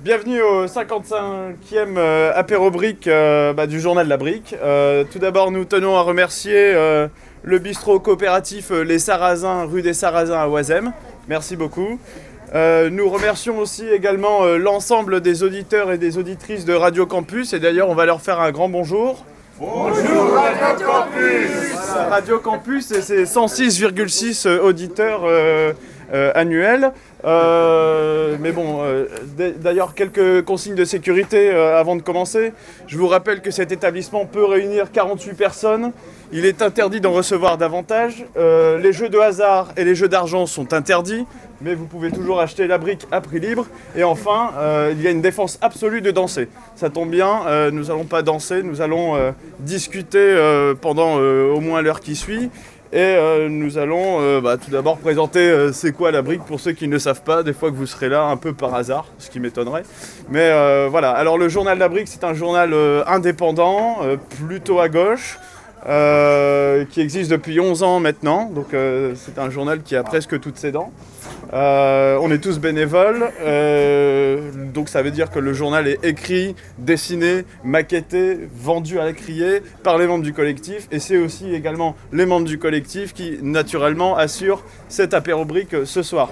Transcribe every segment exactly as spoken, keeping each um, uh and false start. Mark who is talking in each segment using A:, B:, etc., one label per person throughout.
A: Bienvenue au cinquante-cinquième euh, apéro brique euh, bah, du journal La Brique. Euh, tout d'abord, nous tenons à remercier euh, le bistrot coopératif euh, Les Sarrasins, rue des Sarrasins à Oisem. Merci beaucoup. Euh, nous remercions aussi également euh, l'ensemble des auditeurs et des auditrices de Radio Campus. Et d'ailleurs, on va leur faire un grand bonjour.
B: Bonjour Radio Campus.
A: Voilà, Radio Campus et ses cent six virgule six auditeurs euh, euh, annuels. Euh, mais bon, euh, d'ailleurs, quelques consignes de sécurité euh, avant de commencer. Je vous rappelle que cet établissement peut réunir quarante-huit personnes. Il est interdit d'en recevoir davantage. Euh, les jeux de hasard et les jeux d'argent sont interdits, mais vous pouvez toujours acheter la brique à prix libre. Et enfin, euh, il y a une défense absolue de danser. Ça tombe bien, euh, nous n'allons pas danser, nous allons euh, discuter euh, pendant euh, au moins l'heure qui suit. Et euh, nous allons euh, bah, tout d'abord présenter euh, c'est quoi la brique pour ceux qui ne le savent pas, des fois que vous serez là un peu par hasard, ce qui m'étonnerait. Mais euh, voilà, alors le journal La Brique, c'est un journal euh, indépendant, euh, plutôt à gauche, euh, qui existe depuis onze ans maintenant, donc euh, c'est un journal qui a presque toutes ses dents. Euh, on est tous bénévoles, euh, donc ça veut dire que le journal est écrit, dessiné, maquetté, vendu à la criée par les membres du collectif, et c'est aussi également les membres du collectif qui naturellement assurent cet apéro brique ce soir.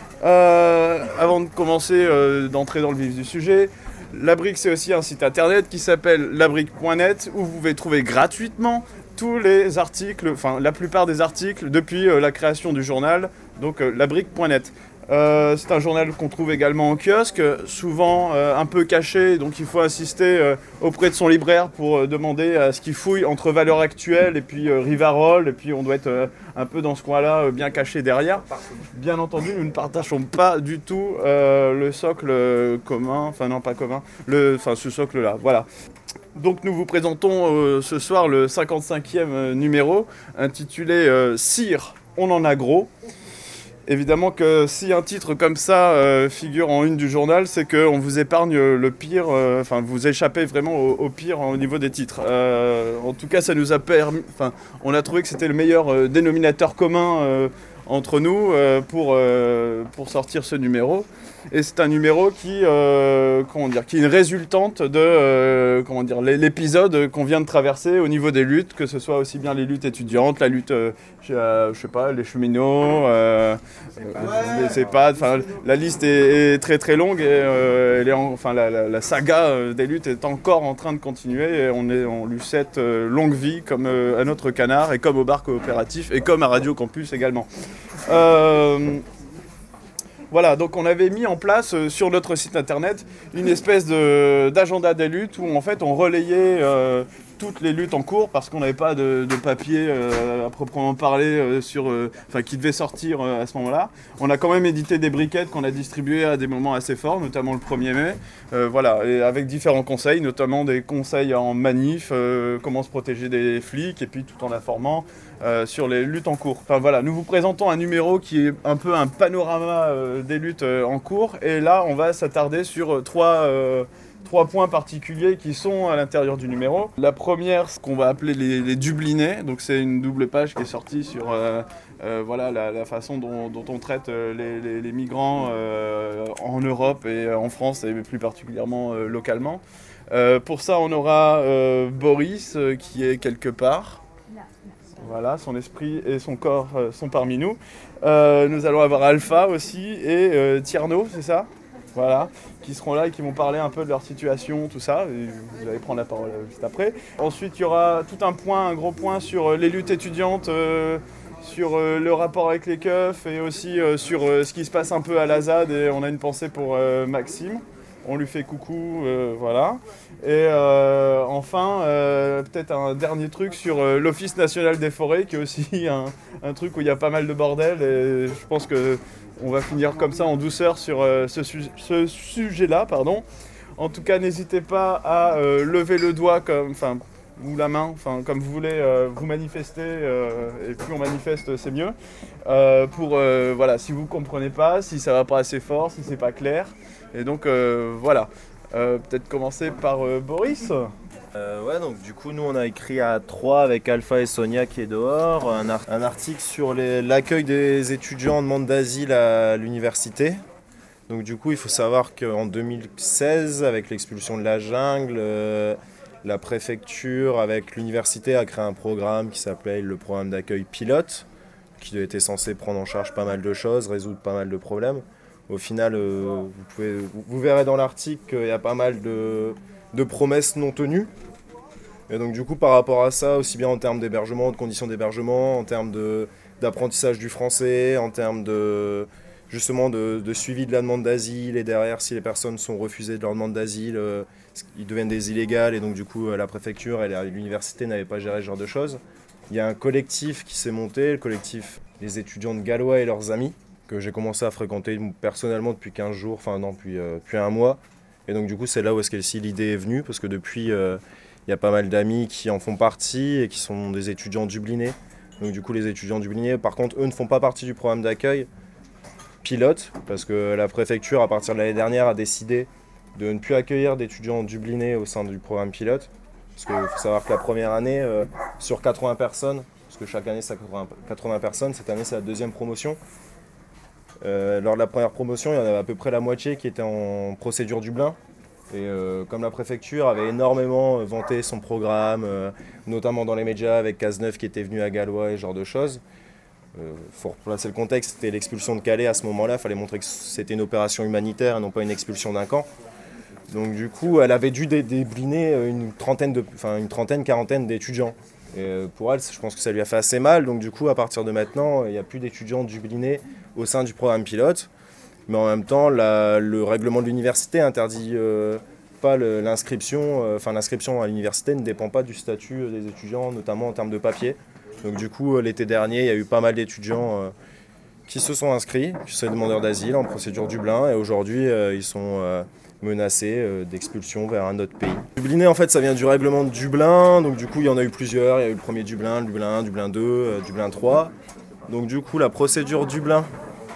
A: Euh, avant de commencer, euh, d'entrer dans le vif du sujet, La Brique, c'est aussi un site internet qui s'appelle labrique point net où vous pouvez trouver gratuitement tous les articles, enfin la plupart des articles depuis euh, la création du journal, donc euh, labrique point net. Euh, c'est un journal qu'on trouve également en kiosque, souvent euh, un peu caché, donc il faut insister euh, auprès de son libraire pour euh, demander à ce qu'il fouille entre Valeurs Actuelles et puis euh, Rivarol, et puis on doit être euh, un peu dans ce coin-là, euh, bien caché derrière. Bien entendu, nous ne partageons pas du tout euh, le socle euh, commun, enfin non pas commun, le, enfin ce socle-là, voilà. Donc nous vous présentons euh, ce soir le cinquante-cinquième numéro, intitulé euh, « Sire, on en a gros ». Évidemment que si un titre comme ça euh, figure en une du journal, c'est qu'on vous épargne le pire, euh, enfin vous échappez vraiment au, au pire au niveau des titres. Euh, en tout cas, ça nous a permis, enfin, on a trouvé que c'était le meilleur euh, dénominateur commun euh, entre nous euh, pour, euh, pour sortir ce numéro. Et c'est un numéro qui, euh, comment dire, qui est une résultante de euh, comment dire, l'épisode qu'on vient de traverser au niveau des luttes, que ce soit aussi bien les luttes étudiantes, la lutte, euh, je sais pas, les cheminots, euh, euh, les EHPAD, enfin la liste est, est très très longue et euh, elle est en, enfin, la, la, la saga des luttes est encore en train de continuer et on, est, on lui souhaite euh, longue vie comme euh, à notre canard et comme au bar coopératif et comme à Radio Campus également. Euh, Voilà, donc on avait mis en place euh, sur notre site internet une espèce de, d'agenda des luttes où en fait on relayait euh, toutes les luttes en cours parce qu'on n'avait pas de, de papier euh, à proprement parler euh, sur, euh, enfin, qui devait sortir euh, à ce moment-là. On a quand même édité des briquettes qu'on a distribuées à des moments assez forts, notamment le premier mai, euh, voilà, et avec différents conseils, notamment des conseils en manif, euh, comment se protéger des flics et puis tout en informant euh, sur les luttes en cours. Enfin voilà, nous vous présentons un numéro qui est un peu un panorama euh, des luttes euh, en cours et là on va s'attarder sur trois euh, Trois points particuliers qui sont à l'intérieur du numéro. La première, ce qu'on va appeler les, les Dublinais, donc c'est une double page qui est sortie sur euh, euh, voilà, la, la façon dont, dont on traite euh, les, les, les migrants euh, en Europe et en France et plus particulièrement euh, localement. Euh, pour ça, on aura euh, Boris euh, qui est quelque part. Voilà, son esprit et son corps euh, sont parmi nous. Euh, nous allons avoir Alpha aussi et euh, Tierno, c'est ça ? Voilà, qui seront là et qui vont parler un peu de leur situation, tout ça. Et vous allez prendre la parole juste après. Ensuite, il y aura tout un point, un gros point sur les luttes étudiantes, euh, sur euh, le rapport avec les keufs et aussi euh, sur euh, ce qui se passe un peu à la Z A D. Et on a une pensée pour euh, Maxime. On lui fait coucou, euh, voilà. Et euh, enfin, euh, peut-être un dernier truc sur euh, l'Office national des forêts, qui est aussi un, un truc où il y a pas mal de bordel. Et je pense que on va finir comme ça en douceur sur euh, ce, su- ce sujet-là, pardon. En tout cas, n'hésitez pas à euh, lever le doigt comme, enfin, ou la main, enfin, comme vous voulez, euh, vous manifester. Euh, et plus on manifeste, c'est mieux. Euh, pour, euh, voilà, si vous comprenez pas, si ça va pas assez fort, si c'est pas clair. Et donc, euh, voilà. Euh, peut-être commencer par euh, Boris.
C: Euh, ouais, donc du coup, nous, on a écrit à trois avec Alpha et Sonia qui est dehors, un, ar- un article sur les- l'accueil des étudiants en demande d'asile à l'université. Donc Donc du coup, il faut savoir qu'en deux mille seize, avec l'expulsion de la jungle, euh, la préfecture, avec l'université, a créé un programme qui s'appelait le programme d'accueil pilote, qui était censé prendre en charge pas mal de choses, résoudre pas mal de problèmes. Au final, euh, vous, pouvez, vous, vous verrez dans l'article qu'il y a pas mal de, de promesses non tenues. Et donc du coup, par rapport à ça, aussi bien en termes d'hébergement, de conditions d'hébergement, en termes de, d'apprentissage du français, en termes de, justement de, de suivi de la demande d'asile, et derrière, si les personnes sont refusées de leur demande d'asile, euh, ils deviennent des illégales, et donc du coup, la préfecture et l'université n'avaient pas géré ce genre de choses. Il y a un collectif qui s'est monté, le collectif des étudiants de Gallois et leurs amis, que j'ai commencé à fréquenter personnellement depuis quinze jours, enfin non, depuis, euh, depuis un mois. Et donc du coup, c'est là où est-ce que l'idée est venue, parce que depuis, euh, il y a pas mal d'amis qui en font partie et qui sont des étudiants dublinés. Donc du coup, les étudiants dublinés, par contre, eux ne font pas partie du programme d'accueil pilote, parce que la préfecture, à partir de l'année dernière, a décidé de ne plus accueillir d'étudiants dublinés au sein du programme pilote. Parce qu'il faut savoir que la première année, euh, sur quatre-vingts personnes, parce que chaque année c'est quatre-vingts personnes, cette année c'est la deuxième promotion. Euh, lors de la première promotion, il y en avait à peu près la moitié qui était en procédure Dublin. Et euh, comme la préfecture avait énormément vanté son programme, euh, notamment dans les médias avec Cazeneuve qui était venu à Gallois et ce genre de choses, il euh, faut replacer le contexte, c'était l'expulsion de Calais à ce moment-là, il fallait montrer que c'était une opération humanitaire et non pas une expulsion d'un camp. Donc du coup, elle avait dû débliner une trentaine, de, enfin, une trentaine, quarantaine d'étudiants. Et pour elle, je pense que ça lui a fait assez mal. Donc du coup, à partir de maintenant, il n'y a plus d'étudiants dublinés au sein du programme pilote. Mais en même temps, la, le règlement de l'université interdit euh, pas le, l'inscription. Euh, enfin, l'inscription à l'université ne dépend pas du statut des étudiants, notamment en termes de papier. Donc du coup, l'été dernier, il y a eu pas mal d'étudiants euh, qui se sont inscrits, qui sont demandeurs d'asile en procédure Dublin. Et aujourd'hui, euh, ils sont... Euh, menacés euh, d'expulsion vers un autre pays. Dublinés, en fait, ça vient du règlement de Dublin, donc du coup, il y en a eu plusieurs. Il y a eu le premier Dublin, le Dublin un, Dublin deux, euh, Dublin trois. Donc du coup, la procédure Dublin,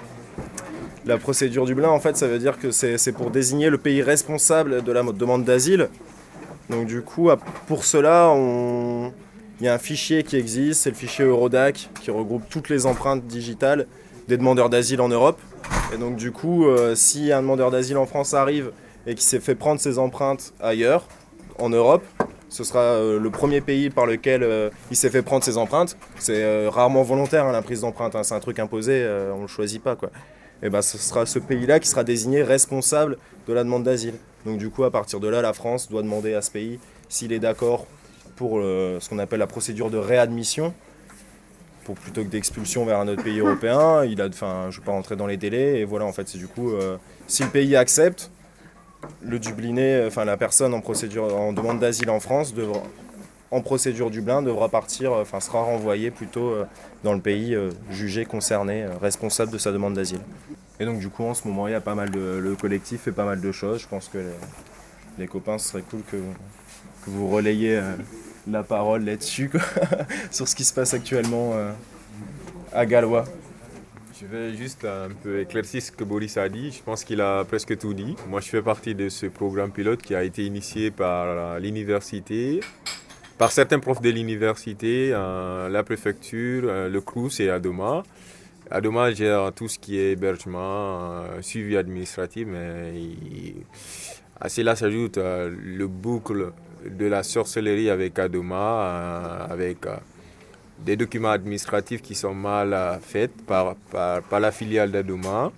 C: la procédure Dublin, en fait, ça veut dire que c'est, c'est pour désigner le pays responsable de la demande d'asile. Donc du coup, pour cela, on... il y a un fichier qui existe, c'est le fichier Eurodac, qui regroupe toutes les empreintes digitales des demandeurs d'asile en Europe. Et donc du coup, euh, si un demandeur d'asile en France arrive et qui s'est fait prendre ses empreintes ailleurs, en Europe, ce sera euh, le premier pays par lequel euh, il s'est fait prendre ses empreintes. C'est euh, rarement volontaire, hein, la prise d'empreinte, hein, c'est un truc imposé, euh, on ne le choisit pas, quoi. Et ben, ce sera ce pays-là qui sera désigné responsable de la demande d'asile. Donc du coup, à partir de là, la France doit demander à ce pays s'il est d'accord pour euh, ce qu'on appelle la procédure de réadmission, pour plutôt que d'expulsion vers un autre pays européen. Il a, enfin, je ne vais pas rentrer dans les délais, et voilà, en fait, c'est du coup, euh, si le pays accepte, le Dubliné, enfin la personne en procédure, en demande d'asile en France, devra, en procédure Dublin, devra partir, enfin sera renvoyé plutôt euh, dans le pays euh, jugé concerné, euh, responsable de sa demande d'asile. Et donc du coup, en ce moment, il y a pas mal de, le collectif fait pas mal de choses. Je pense que les, les copains, ce serait cool que, que vous relayiez euh, la parole là-dessus, quoi, sur ce qui se passe actuellement euh, à Gallois.
D: Je vais juste un peu éclaircir ce que Boris a dit. Je pense qu'il a presque tout dit. Moi, je fais partie de ce programme pilote qui a été initié par l'université, par certains profs de l'université, euh, la préfecture, euh, le Crous et Adoma. Adoma gère tout ce qui est hébergement, euh, suivi administratif, mais il... à cela s'ajoute euh, le boucle de la sorcellerie avec Adoma, euh, avec... Euh, des documents administratifs qui sont mal euh, faits par, par, par la filiale d'Adoma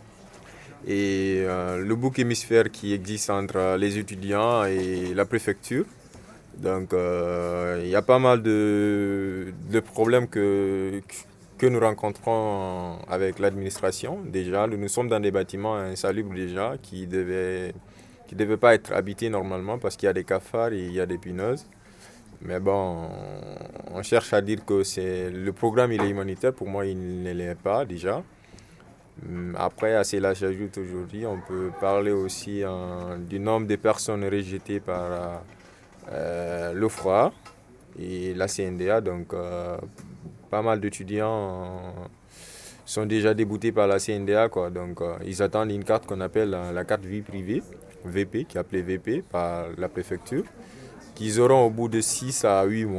D: et euh, le bouc hémisphère qui existe entre les étudiants et la préfecture. Donc euh, il y a pas mal de, de problèmes que, que nous rencontrons avec l'administration. Déjà, nous sommes dans des bâtiments insalubres déjà qui ne devaient, qui devaient pas être habités normalement parce qu'il y a des cafards et il y a des punaises. Mais bon, on cherche à dire que c'est, le programme il est humanitaire, pour moi il ne l'est pas déjà. Après, à cela j'ajoute aujourd'hui, on peut parler aussi hein, du nombre de personnes rejetées par euh, l'O F R A et la C N D A. Donc euh, pas mal d'étudiants euh, sont déjà déboutés par la C N D A, quoi. Donc euh, ils attendent une carte qu'on appelle euh, la carte vie privée, V P, qui est appelée V P par la préfecture, qu'ils auront au bout de six à huit mois.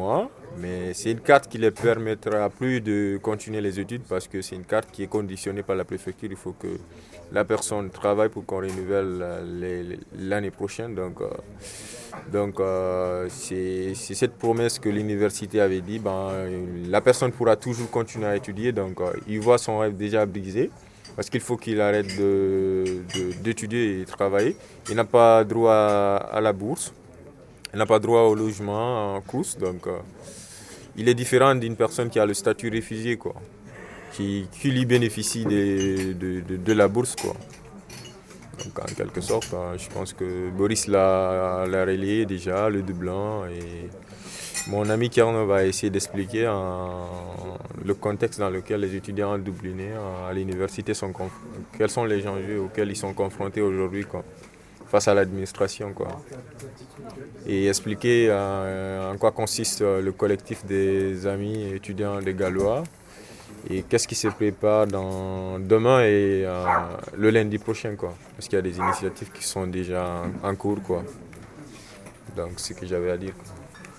D: Mais c'est une carte qui ne les permettra plus de continuer les études parce que c'est une carte qui est conditionnée par la préfecture. Il faut que la personne travaille pour qu'on renouvelle l'année prochaine. Donc, euh, donc euh, c'est cette promesse que l'université avait dit. Ben, la personne pourra toujours continuer à étudier. Donc, euh, il voit son rêve déjà brisé parce qu'il faut qu'il arrête d'étudier de, de, et de travailler. Il n'a pas droit à, à la bourse. Il n'a pas droit au logement en course. Donc, euh, il est différent d'une personne qui a le statut réfugié, quoi, qui, qui lui bénéficie de, de, de, de la bourse, quoi. Donc en quelque sorte, je pense que Boris l'a relayé déjà, le Dublin. Et mon ami Kern va essayer d'expliquer le contexte dans lequel les étudiants dublinais à l'université sont confrontés, quels sont les enjeux auxquels ils sont confrontés aujourd'hui, quoi, face à l'administration, quoi. Et expliquer euh, en quoi consiste euh, le collectif des amis étudiants des Gallois et qu'est-ce qui se prépare dans demain et euh, le lundi prochain, quoi. Parce qu'il y a des initiatives qui sont déjà en, en cours, quoi. Donc c'est ce que j'avais à dire, quoi.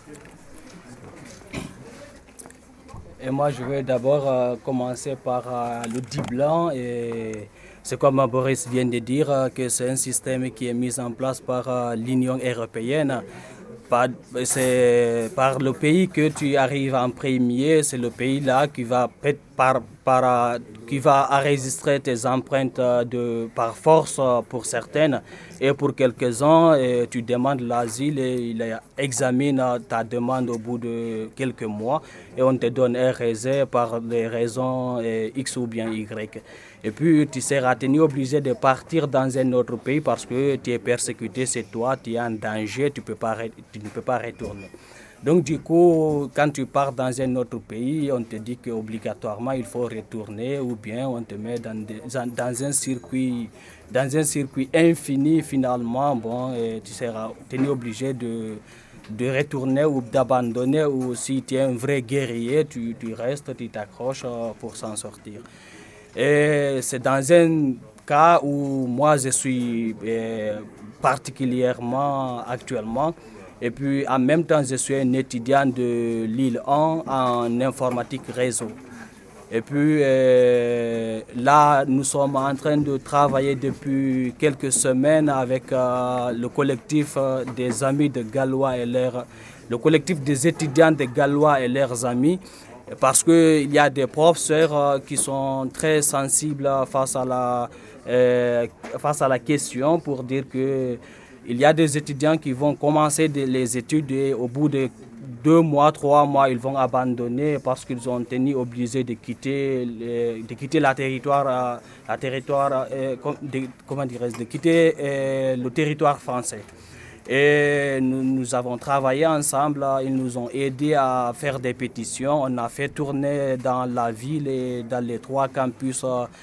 E: Et moi je vais d'abord euh, commencer par euh, le Dublin. Et c'est comme Boris vient de dire, euh, que c'est un système qui est mis en place par euh, l'Union européenne. C'est par le pays que tu arrives en premier, c'est le pays-là qui va, par, par, qui va enregistrer tes empreintes de, par force pour certaines. Et pour quelques-uns, tu demandes l'asile et il examine ta demande au bout de quelques mois et on te donne un réserve par des raisons X ou bien Y. Et puis tu seras tenu obligé de partir dans un autre pays parce que tu es persécuté, c'est toi, tu es en danger, tu, peux pas, tu ne peux pas retourner. Donc du coup, quand tu pars dans un autre pays, on te dit qu'obligatoirement il faut retourner ou bien on te met dans, des, dans, un, circuit, dans un circuit infini finalement. Bon, et tu seras tenu obligé de, de retourner ou d'abandonner, ou si tu es un vrai guerrier, tu, tu restes, tu t'accroches pour s'en sortir. Et c'est dans un cas où moi je suis euh, particulièrement actuellement. Et puis en même temps, je suis un étudiant de Lille un en informatique réseau. Et puis euh, là, nous sommes en train de travailler depuis quelques semaines avec euh, le collectif euh, des amis de Gallois et leurs, le collectif des étudiants de Gallois et leurs amis. Parce qu'il y a des professeurs qui sont très sensibles face à la, euh, face à la question pour dire qu'il y a des étudiants qui vont commencer les études et au bout de deux mois, trois mois, ils vont abandonner parce qu'ils ont été obligés de quitter, de quitter la territoire, la territoire de, comment dirais-je, de quitter le territoire français. Et nous, nous avons travaillé ensemble, ils nous ont aidés à faire des pétitions. On a fait tourner dans la ville et dans les trois campus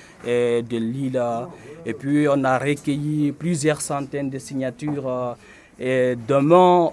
E: de Lille. Et puis on a recueilli plusieurs centaines de signatures. Et demain,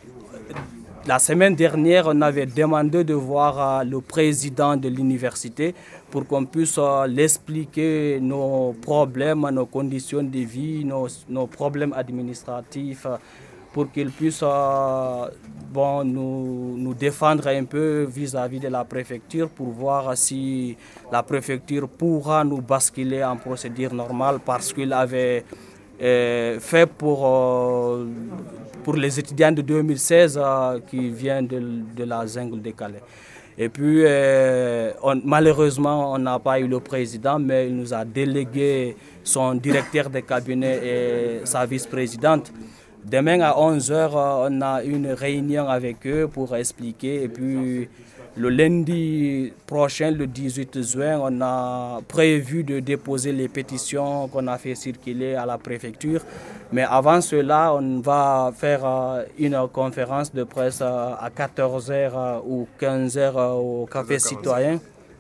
E: la semaine dernière, on avait demandé de voir le président de l'université pour qu'on puisse l'expliquer nos problèmes, nos conditions de vie, nos, nos problèmes administratifs, pour qu'il puisse euh, bon, nous, nous défendre un peu vis-à-vis de la préfecture pour voir si la préfecture pourra nous basculer en procédure normale parce qu'il avait euh, fait pour, euh, pour les étudiants de deux mille seize euh, qui viennent de, de la jungle de Calais. Et puis, euh, on, malheureusement, on n'a pas eu le président, mais il nous a délégué son directeur de cabinet et sa vice-présidente. Demain à onze heures, on a une réunion avec eux pour expliquer. Et puis le lundi prochain, le dix-huit juin, on a prévu de déposer les pétitions qu'on a fait circuler à la préfecture. Mais avant cela, on va faire une conférence de presse à quatorze heures ou quinze heures au Café Citoyen.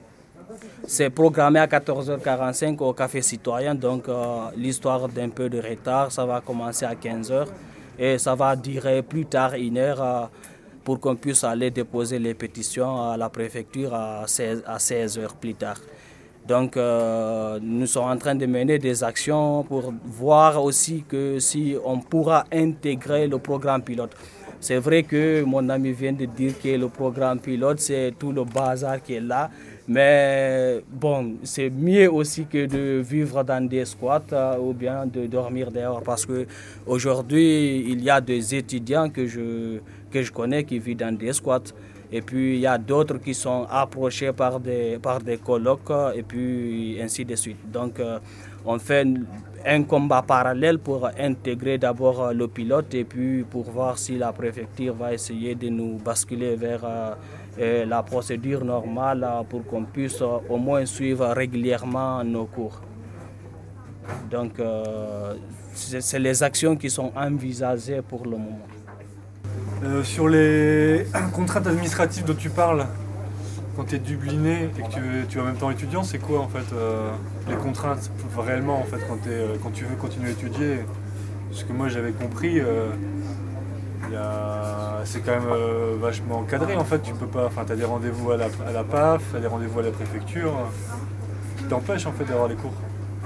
E: C'est programmé à quatorze heures quarante-cinq au Café Citoyen, donc euh, l'histoire d'un peu de retard, ça va commencer à quinze heures et ça va durer plus tard une heure euh, pour qu'on puisse aller déposer les pétitions à la préfecture à seize heures plus tard. Donc euh, nous sommes en train de mener des actions pour voir aussi que si on pourra intégrer le programme pilote. C'est vrai que mon ami vient de dire que le programme pilote, c'est tout le bazar qui est là. Mais bon, c'est mieux aussi que de vivre dans des squats euh, ou bien de dormir dehors. Parce qu'aujourd'hui, il y a des étudiants que je, que je connais qui vivent dans des squats. Et puis, il y a d'autres qui sont approchés par des, par des colocs et puis ainsi de suite. Donc, euh, on fait un combat parallèle pour intégrer d'abord le pilote et puis pour voir si la préfecture va essayer de nous basculer vers euh, la procédure normale pour qu'on puisse euh, au moins suivre régulièrement nos cours. Donc, euh, c'est, c'est les actions qui sont envisagées pour le moment.
F: Euh, sur les contraintes administratives dont tu parles, quand tu es dubliné et que tu, tu es en même temps étudiant, c'est quoi en fait euh, les contraintes réellement en fait quand, euh, quand tu veux continuer à étudier? Parce que moi j'avais compris, euh, y a, c'est quand même euh, vachement encadré en fait. Tu peux pas, enfin t'as des rendez-vous à la, à la P A F, t'as des rendez-vous à la préfecture, qui t'empêchent en fait d'avoir les cours.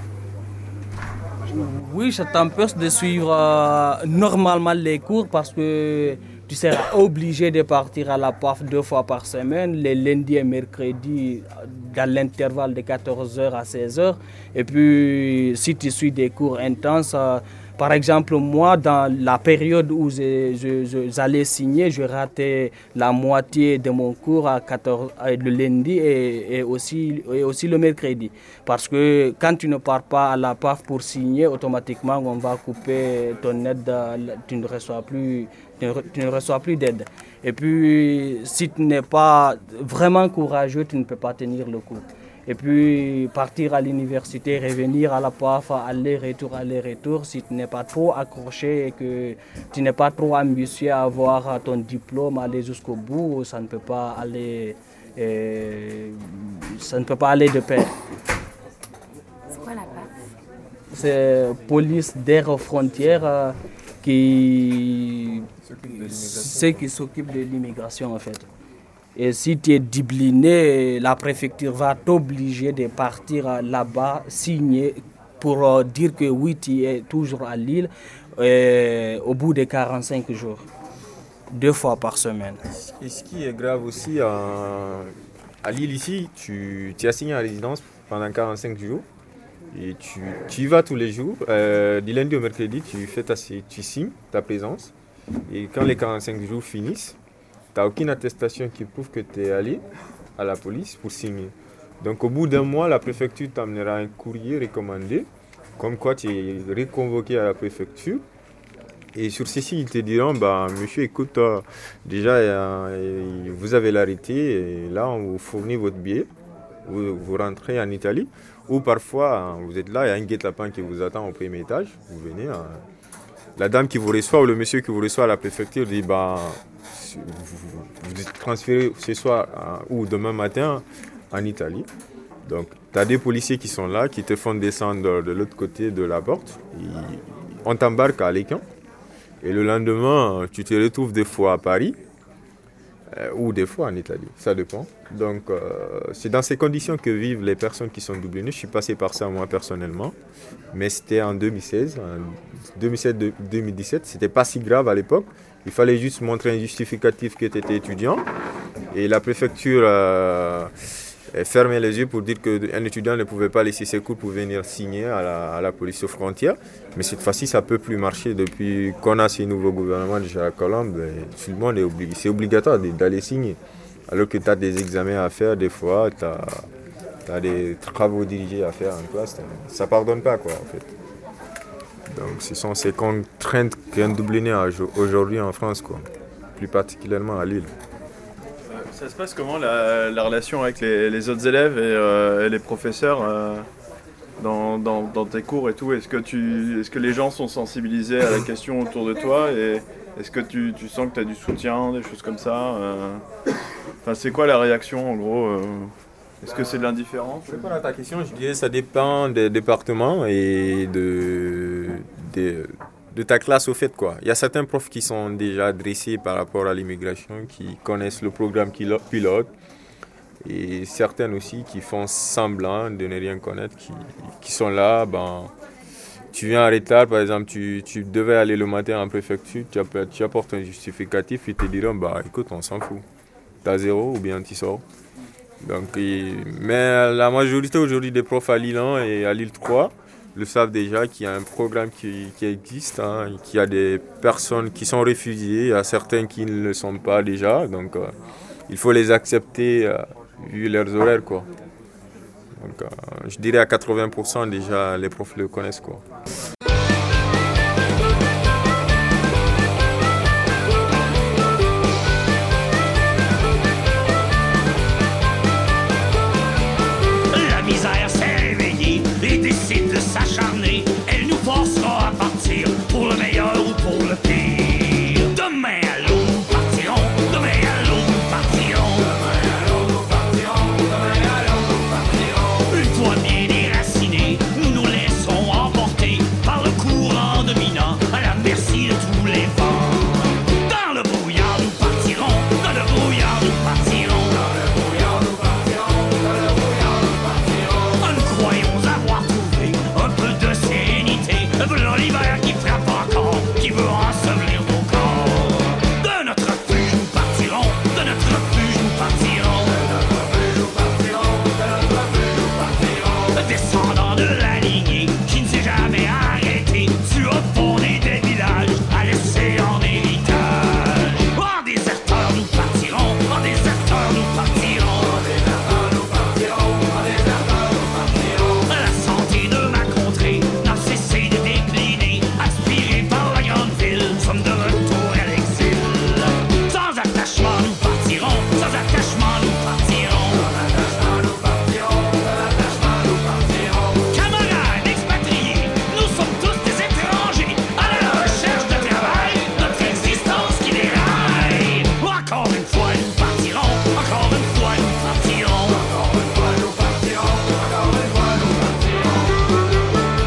E: Oui, ça t'empêche de suivre euh, normalement les cours parce que tu seras obligé de partir à la P A F deux fois par semaine, les lundis et mercredis dans l'intervalle de quatorze heures à seize heures. Et puis, si tu suis des cours intenses, euh, par exemple, moi, dans la période où je, je, je, j'allais signer, je ratais la moitié de mon cours à quatorze, le lundi et, et, aussi, et aussi le mercredi. Parce que quand tu ne pars pas à la P A F pour signer, automatiquement, on va couper ton aide, tu ne reçois plus. Tu ne reçois plus d'aide. Et puis, si tu n'es pas vraiment courageux, tu ne peux pas tenir le coup. Et puis, partir à l'université, revenir à la P A F, aller-retour, aller-retour, si tu n'es pas trop accroché et que tu n'es pas trop ambitieux à avoir ton diplôme, aller jusqu'au bout, ça ne peut pas aller, euh, ça ne peut pas aller de pair.
G: C'est quoi la P A F?
E: C'est police d'air aux frontières. Euh, qui ceux qui s'occupent de l'immigration en fait. Et si tu es dibliné, la préfecture va t'obliger de partir là-bas, signer pour dire que oui, tu es toujours à Lille euh, au bout de quarante-cinq jours, deux fois par semaine.
D: Et ce qui est grave aussi, à, à Lille ici, tu, tu as signé à résidence pendant quarante-cinq jours. Et tu, tu y vas tous les jours, euh, du lundi au mercredi, tu, fais ta, tu signes ta présence. Et quand les quarante-cinq jours finissent, tu n'as aucune attestation qui prouve que tu es allé à la police pour signer. Donc au bout d'un mois, la préfecture t'amènera un courrier recommandé, comme quoi tu es reconvoqué à la préfecture. Et sur ceci, ils te diront, bah, monsieur, écoute, euh, déjà, euh, vous avez l'arrêté, et là, on vous fournit votre billet, vous, vous rentrez en Italie. Ou parfois, vous êtes là, il y a un guet-apens qui vous attend au premier étage, vous venez, euh, la dame qui vous reçoit ou le monsieur qui vous reçoit à la préfecture dit bah, vous, vous êtes transféré ce soir euh, ou demain matin en Italie. Donc, tu as des policiers qui sont là, qui te font descendre de l'autre côté de la porte. Ils, on t'embarque à Lécan et le lendemain, tu te retrouves des fois à Paris. Euh, ou des fois en Italie, ça dépend. Donc euh, c'est dans ces conditions que vivent les personnes qui sont doublinées. Je suis passé par ça moi personnellement, mais c'était en deux mille seize, en deux mille seize deux mille dix-sept, c'était pas si grave à l'époque. Il fallait juste montrer un justificatif que tu étais étudiant et la préfecture euh, fermait les yeux pour dire qu'un étudiant ne pouvait pas laisser ses cours pour venir signer à la, à la police aux frontières. Mais cette fois-ci, ça ne peut plus marcher. Depuis qu'on a ce nouveau gouvernement de Gérard Collomb, tout le monde est obligé. C'est obligatoire d'aller signer. Alors que tu as des examens à faire, des fois, tu as des travaux dirigés à faire en classe. Ça ne pardonne pas, quoi, en fait. Donc, ce sont ces contraintes qu'un doubliné a aujourd'hui en France, quoi. Plus particulièrement à Lille.
A: Ça se passe comment la, la relation avec les, les autres élèves et, euh, et les professeurs euh, dans, dans, dans tes cours et tout? Est-ce que, tu, est-ce que les gens sont sensibilisés à la question autour de toi et est-ce que tu, tu sens que tu as du soutien, des choses comme ça euh, enfin, c'est quoi la réaction en gros euh, est-ce que c'est de l'indifférence?
D: Je réponds à ta question, je dirais que ça dépend des départements et de, de, de ta classe au fait, quoi. Il y a certains profs qui sont déjà dressés par rapport à l'immigration, qui connaissent le programme pilote, et certaines aussi qui font semblant de ne rien connaître, qui, qui sont là, ben, tu viens en retard, par exemple, tu, tu devais aller le matin en préfecture, tu, app- tu apportes un justificatif, ils te diront, bah écoute, on s'en fout. T'as zéro ou bien tu sors. Donc, et- mais la majorité aujourd'hui des profs à Lille un et à Lille trois le savent déjà qu'il y a un programme qui, qui existe, hein, et qu'il y a des personnes qui sont refusées, il y a certains qui ne le sont pas déjà. Donc, euh, il faut les accepter euh, vu leurs horaires, quoi. Donc, euh, je dirais à quatre-vingts pour cent déjà, les profs le connaissent, quoi.
H: La misère s'est réveillée et décide de s'acharner. Elle nous forcera à partir pour le meilleur ou pour le pire. Demain à l'eau nous partirons, demain à l'eau nous partirons. Demain à l'eau nous partirons, demain à l'eau nous partirons. Une fois bien déracinés, nous nous laisserons emporter par le courant dominant à la merci de tous les vents. Dans le brouillard nous partirons, dans le brouillard nous partirons. Dans le brouillard nous partirons, dans le brouillard nous partirons. Nous croyons avoir trouvé un peu de sérénité. Voilà l'hiver qui frappe encore, qui veut ensevelir nos corps. De notre refuge nous partirons, de notre refuge nous partirons. De notre refuge nous partirons, de notre refuge nous partirons. Descendant de la lignée qui ne s'est jamais arrêtée, tu as fondé des villages à laisser en héritage. En déserteur nous partirons, en déserteur nous partirons. En déserteur nous partirons, en déserteur nous partirons. La santé de ma contrée n'a cessé de décliner, aspirée par la grande ville, nous sommes de retour à l'exil. Sans attachement nous partirons, sans attachement nous partirons. Sans attachement nous partirons, sans attachement nous partirons. Camarades expatriés, nous sommes tous des étrangers à la recherche de travail, notre existence qui déraille. Encore une fois nous partirons, encore une fois nous partirons. Encore une fois nous partirons, encore une fois nous partirons.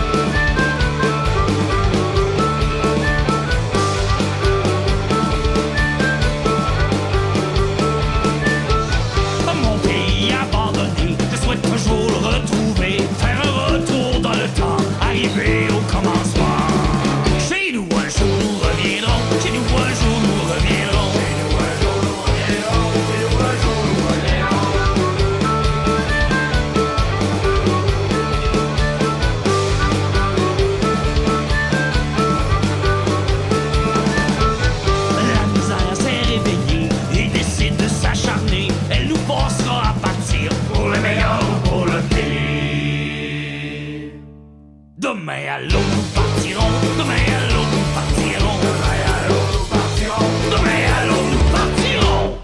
H: Mon pays abandonné, je souhaite toujours le retrouver, faire un retour dans le temps, arriver au commencement. Chez nous un jour nous reviendrons, chez nous un jour nous reviendrons. Chez nous un jour nous reviendrons, chez nous un jour nous reviendrons. La misère s'est réveillée et décide de s'acharner. Elle nous forcera à partir pour le meilleur ou pour le pire. Demain à l'eau nous partirons, demain à l'eau nous partirons. Demain à l'eau nous partirons, demain à l'eau nous partirons.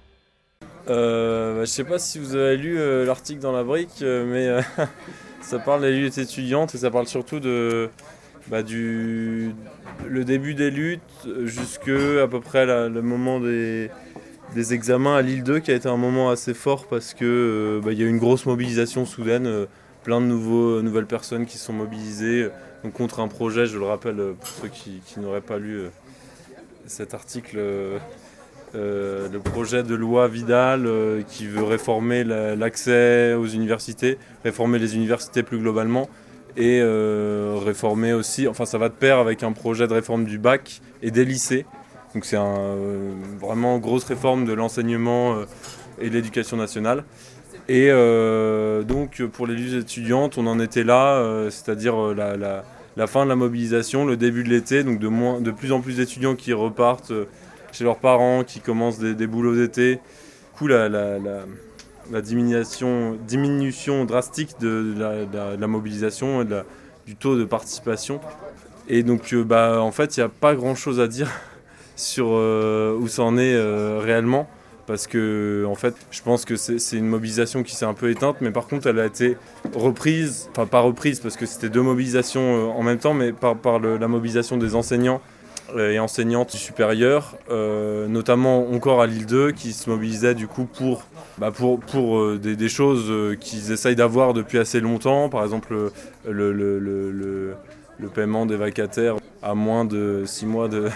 I: Euh, bah, je sais pas si vous avez lu euh, l'article dans la brique, euh, mais euh, ça parle des luttes étudiantes et ça parle surtout de bah, du le début des luttes jusque à peu près la- le moment des, des examens à Lille deux, qui a été un moment assez fort parce que euh, bah, il y a eu une grosse mobilisation soudaine, euh, plein de nouveaux, nouvelles personnes qui se sont mobilisées euh, donc contre un projet, je le rappelle euh, pour ceux qui, qui n'auraient pas lu euh, cet article. euh, Euh, le projet de loi Vidal euh, qui veut réformer la- l'accès aux universités, réformer les universités plus globalement et euh, réformer aussi, enfin ça va de pair avec un projet de réforme du bac et des lycées. Donc c'est un, euh, vraiment grosse réforme de l'enseignement euh, et de l'éducation nationale. Et euh, donc pour les luttes étudiantes, on en était là, euh, c'est-à-dire euh, la, la- la fin de la mobilisation, le début de l'été, donc de, moins, de plus en plus d'étudiants qui repartent euh, chez leurs parents, qui commencent des, des boulots d'été. Du coup, la, la, la, la diminution, diminution drastique de la, de la- de la mobilisation et de la- du taux de participation. Et donc, euh, bah, en fait, il n'y a pas grand-chose à dire sur euh, où ça en est euh, réellement. Parce que, en fait, je pense que c'est c'est une mobilisation qui s'est un peu éteinte, mais par contre, elle a été reprise, enfin pas reprise, parce que c'était deux mobilisations euh, en même temps, mais par, par le- la mobilisation des enseignants euh, et enseignantes du supérieur, euh, notamment encore à Lille deux, qui se mobilisaient du coup pour, bah, pour, pour euh, des, des choses euh, qu'ils essayent d'avoir depuis assez longtemps, par exemple le, le, le, le, le- le paiement des vacataires à moins de six mois de,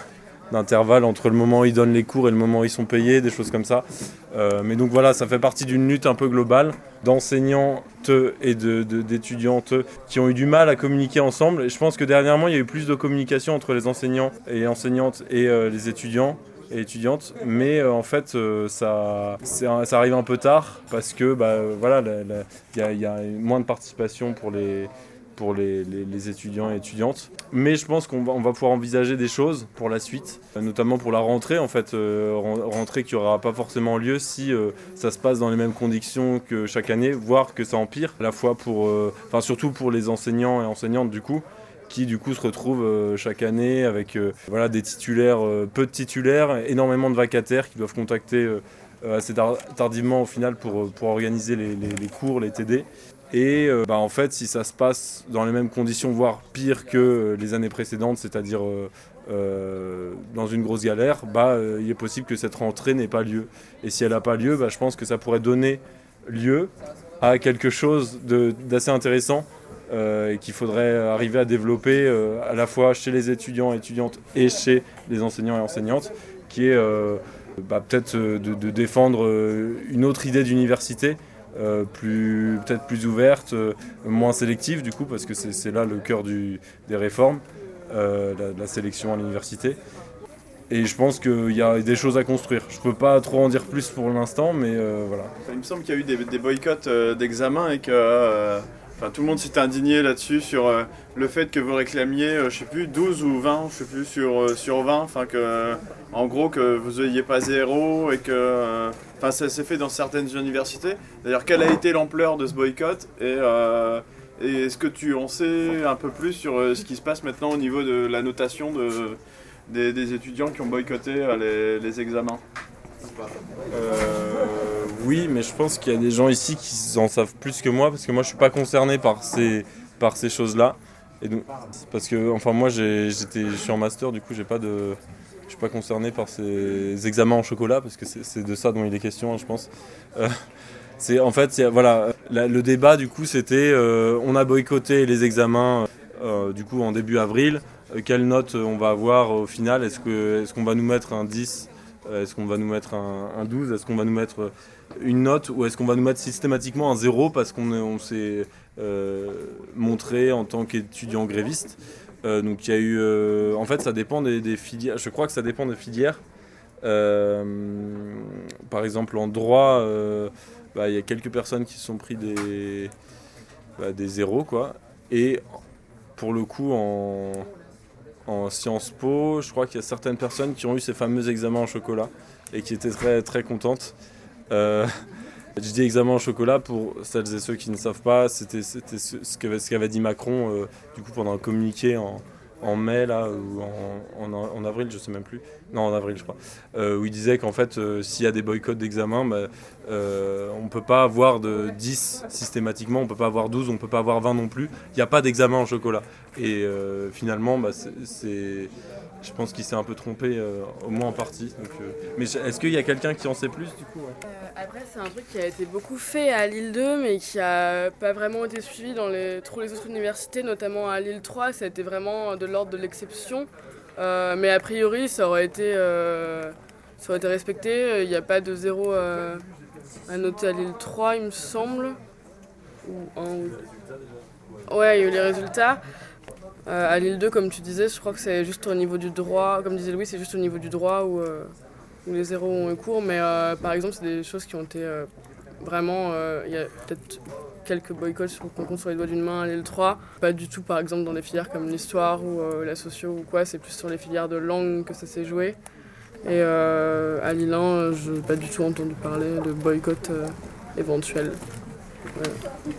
I: d'intervalle entre le moment où ils donnent les cours et le moment où ils sont payés, des choses comme ça. Euh, mais donc voilà, ça fait partie d'une lutte un peu globale d'enseignantes et de, de, d'étudiantes qui ont eu du mal à communiquer ensemble. Et je pense que dernièrement, il y a eu plus de communication entre les enseignants et enseignantes et euh, les étudiants et étudiantes, mais euh, en fait euh, ça, un, ça arrive un peu tard parce que bah, voilà, il y, y a moins de participation pour les, pour les, les, les étudiants et étudiantes. Mais je pense qu'on va, on va pouvoir envisager des choses pour la suite, notamment pour la rentrée, en fait, euh, rentrée qui n'aura pas forcément lieu si euh, ça se passe dans les mêmes conditions que chaque année, voire que ça empire, à la fois pour, euh, enfin surtout pour les enseignants et enseignantes du coup, qui du coup se retrouvent euh, chaque année avec euh, voilà, des titulaires, euh, peu de titulaires, énormément de vacataires qui doivent contacter euh, assez tar- tardivement au final pour, pour organiser les, les, les cours, les T D. Et euh, bah, en fait, si ça se passe dans les mêmes conditions, voire pire que les années précédentes, c'est-à-dire euh, euh, dans une grosse galère, bah, euh, il est possible que cette rentrée n'ait pas lieu. Et si elle n'a pas lieu, bah, je pense que ça pourrait donner lieu à quelque chose de, d'assez intéressant euh, et qu'il faudrait arriver à développer euh, à la fois chez les étudiants et étudiantes et chez les enseignants et enseignantes, qui est euh, bah, peut-être de, de défendre une autre idée d'université, Euh, plus, peut-être plus ouverte, euh, moins sélective du coup, parce que c'est, c'est là le cœur du, des réformes, euh, la, la sélection à l'université. Et je pense qu'il y a des choses à construire. Je peux pas trop en dire plus pour l'instant, mais euh, voilà.
A: Il me semble qu'il y a eu des, des boycotts euh, d'examen et que euh, enfin, tout le monde s'est indigné là-dessus sur euh, le fait que vous réclamiez, euh, je sais plus, douze ou vingt, je sais plus, sur, euh, sur vingt, enfin que, euh, en gros, que vous n'ayez pas zéro et que, euh, enfin, ça s'est fait dans certaines universités. D'ailleurs, quelle a été l'ampleur de ce boycott et, euh, et est-ce que tu en sais un peu plus sur euh, ce qui se passe maintenant au niveau de la notation de, des, des étudiants qui ont boycotté euh, les, les examens?
I: Euh, oui, mais je pense qu'il y a des gens ici qui en savent plus que moi, parce que moi je suis pas concerné par ces, par ces choses-là. Et donc, parce que, enfin, moi j'ai, j'étais, je suis en master, du coup j'ai pas de, je suis pas concerné par ces examens en chocolat, parce que c'est, c'est de ça dont il est question, hein, je pense. Euh, c'est en fait, c'est, voilà, la, le débat du coup c'était, euh, on a boycotté les examens euh, du coup en début avril. Euh, quelle note on va avoir au final? Est-ce que, est-ce qu'on va nous mettre un dix? Est-ce qu'on va nous mettre un, un douze? Est-ce qu'on va nous mettre une note? Ou est-ce qu'on va nous mettre systématiquement un zéro parce qu'on on s'est euh, montré en tant qu'étudiant gréviste? euh, Donc il y a eu... Euh, en fait, ça dépend des, des filières. Je crois que ça dépend des filières. Euh, par exemple, en droit, euh, bah, y a quelques personnes qui se sont pris des, bah, des zéros, quoi. Et pour le coup, en... En Sciences Po, je crois qu'il y a certaines personnes qui ont eu ces fameux examens en chocolat et qui étaient très, très contentes. Euh, je dis examen en chocolat pour celles et ceux qui ne savent pas, c'était, c'était ce, ce, qu'avait, ce qu'avait dit Macron euh, du coup, pendant un communiqué en, en mai là, ou en, en, en avril, je sais même plus. Non, en avril, je crois. Euh, où il disait qu'en fait, euh, s'il y a des boycotts d'examen, bah, euh, on ne peut pas avoir de dix systématiquement, on ne peut pas avoir douze, on ne peut pas avoir vingt non plus. Il n'y a pas d'examen en chocolat. Et euh, finalement, bah, c'est, c'est, je pense qu'il s'est un peu trompé, euh, au moins en partie. Donc, euh, mais est-ce qu'il y a quelqu'un qui en sait plus du coup? Ouais.
J: euh, Après, c'est un truc qui a été beaucoup fait à Lille deux, mais qui n'a pas vraiment été suivi dans les, trop les autres universités, notamment à Lille trois. Ça a été vraiment de l'ordre de l'exception. Euh, mais a priori, ça aurait été, euh, ça aurait été respecté. Il n'y a pas de zéro euh, à noter à Lille trois, il me semble. Ou un, ou... Ouais, il y a eu les résultats. Euh, à Lille deux, comme tu disais, je crois que c'est juste au niveau du droit. Comme disait Louis, c'est juste au niveau du droit où, euh, où les zéros ont eu cours. Mais euh, par exemple, c'est des choses qui ont été euh, vraiment... Euh, il y a peut-être quelques boycotts qu'on compte sur les doigts d'une main à Lille trois. Pas du tout, par exemple, dans des filières comme l'histoire ou euh, la socio ou quoi. C'est plus sur les filières de langue que ça s'est joué. Et euh, à Lille un, je n'ai pas du tout entendu parler de boycott euh, éventuel. Ouais.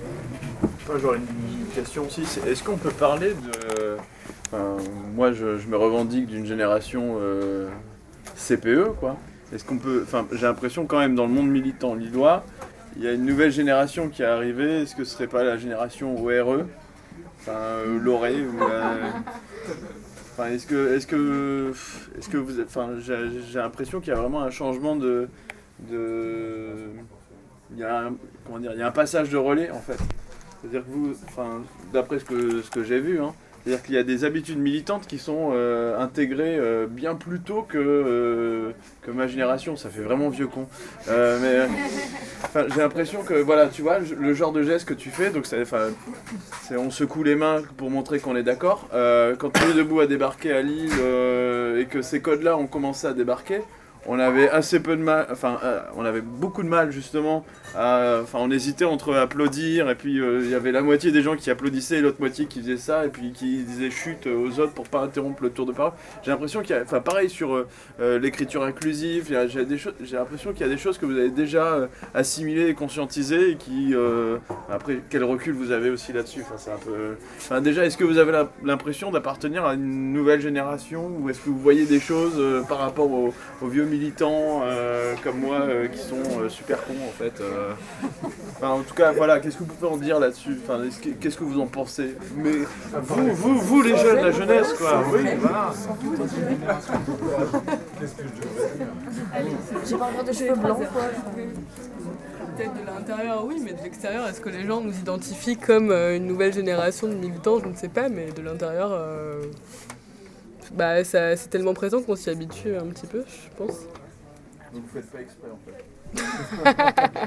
A: Moi, j'aurais une question aussi. C'est, est-ce qu'on peut parler de... Enfin, moi, je, je me revendique d'une génération euh, C P E, quoi. Est-ce qu'on peut... Enfin, j'ai l'impression quand même, dans le monde militant lillois, il y a une nouvelle génération qui est arrivée. Est-ce que ce serait pas la génération O R E? Enfin, euh, Loré ou la... Enfin, est-ce que... Est-ce que... Est-ce que vous... Enfin, j'ai, j'ai l'impression qu'il y a vraiment un changement de... de... Il y a un... Comment dire? Il y a un passage de relais, en fait. C'est-à-dire que vous... Enfin, d'après ce que, ce que j'ai vu, hein, C'est-à-dire qu'il y a des habitudes militantes qui sont euh, intégrées euh, bien plus tôt que, euh, que ma génération. Ça fait vraiment vieux con. Euh, mais enfin, j'ai l'impression que, voilà, tu vois, le genre de geste que tu fais, donc c'est, enfin, c'est, on secoue les mains pour montrer qu'on est d'accord. Euh, quand tu es debout à débarquer à Lille euh, et que ces codes-là ont commencé à débarquer, on avait assez peu de mal, enfin, euh, on avait beaucoup de mal justement. À, enfin, on hésitait entre applaudir et puis il euh, y avait la moitié des gens qui applaudissaient et l'autre moitié qui faisait ça et puis qui disaient chut aux autres pour pas interrompre le tour de parole. J'ai l'impression qu'il y a, enfin, pareil sur euh, l'écriture inclusive. Y a, j'ai, des choses, j'ai l'impression qu'il y a des choses que vous avez déjà euh, assimilées et conscientisées et qui, euh, après, quel recul vous avez aussi là-dessus. Enfin, c'est un peu. Enfin, déjà, est-ce que vous avez la, l'impression d'appartenir à une nouvelle génération ou est-ce que vous voyez des choses euh, par rapport aux, aux vieux militants euh, comme moi euh, qui sont euh, super cons en fait. Euh, enfin, en tout cas, voilà, qu'est-ce que vous pouvez en dire là-dessus? Enfin, qu'est-ce que vous en pensez? Mais vous, vous, vous les jeunes, la jeunesse, quoi. Oui, voilà.
J: J'ai pas encore de cheveux blancs, quoi. Peut-être de l'intérieur, oui, mais de l'extérieur, est-ce que les gens nous identifient comme euh, une nouvelle génération de militants? Je ne sais pas, mais de l'intérieur, euh, bah, ça, c'est tellement présent qu'on s'y habitue un petit peu, je pense.
A: Donc vous faites pas exprès, en fait.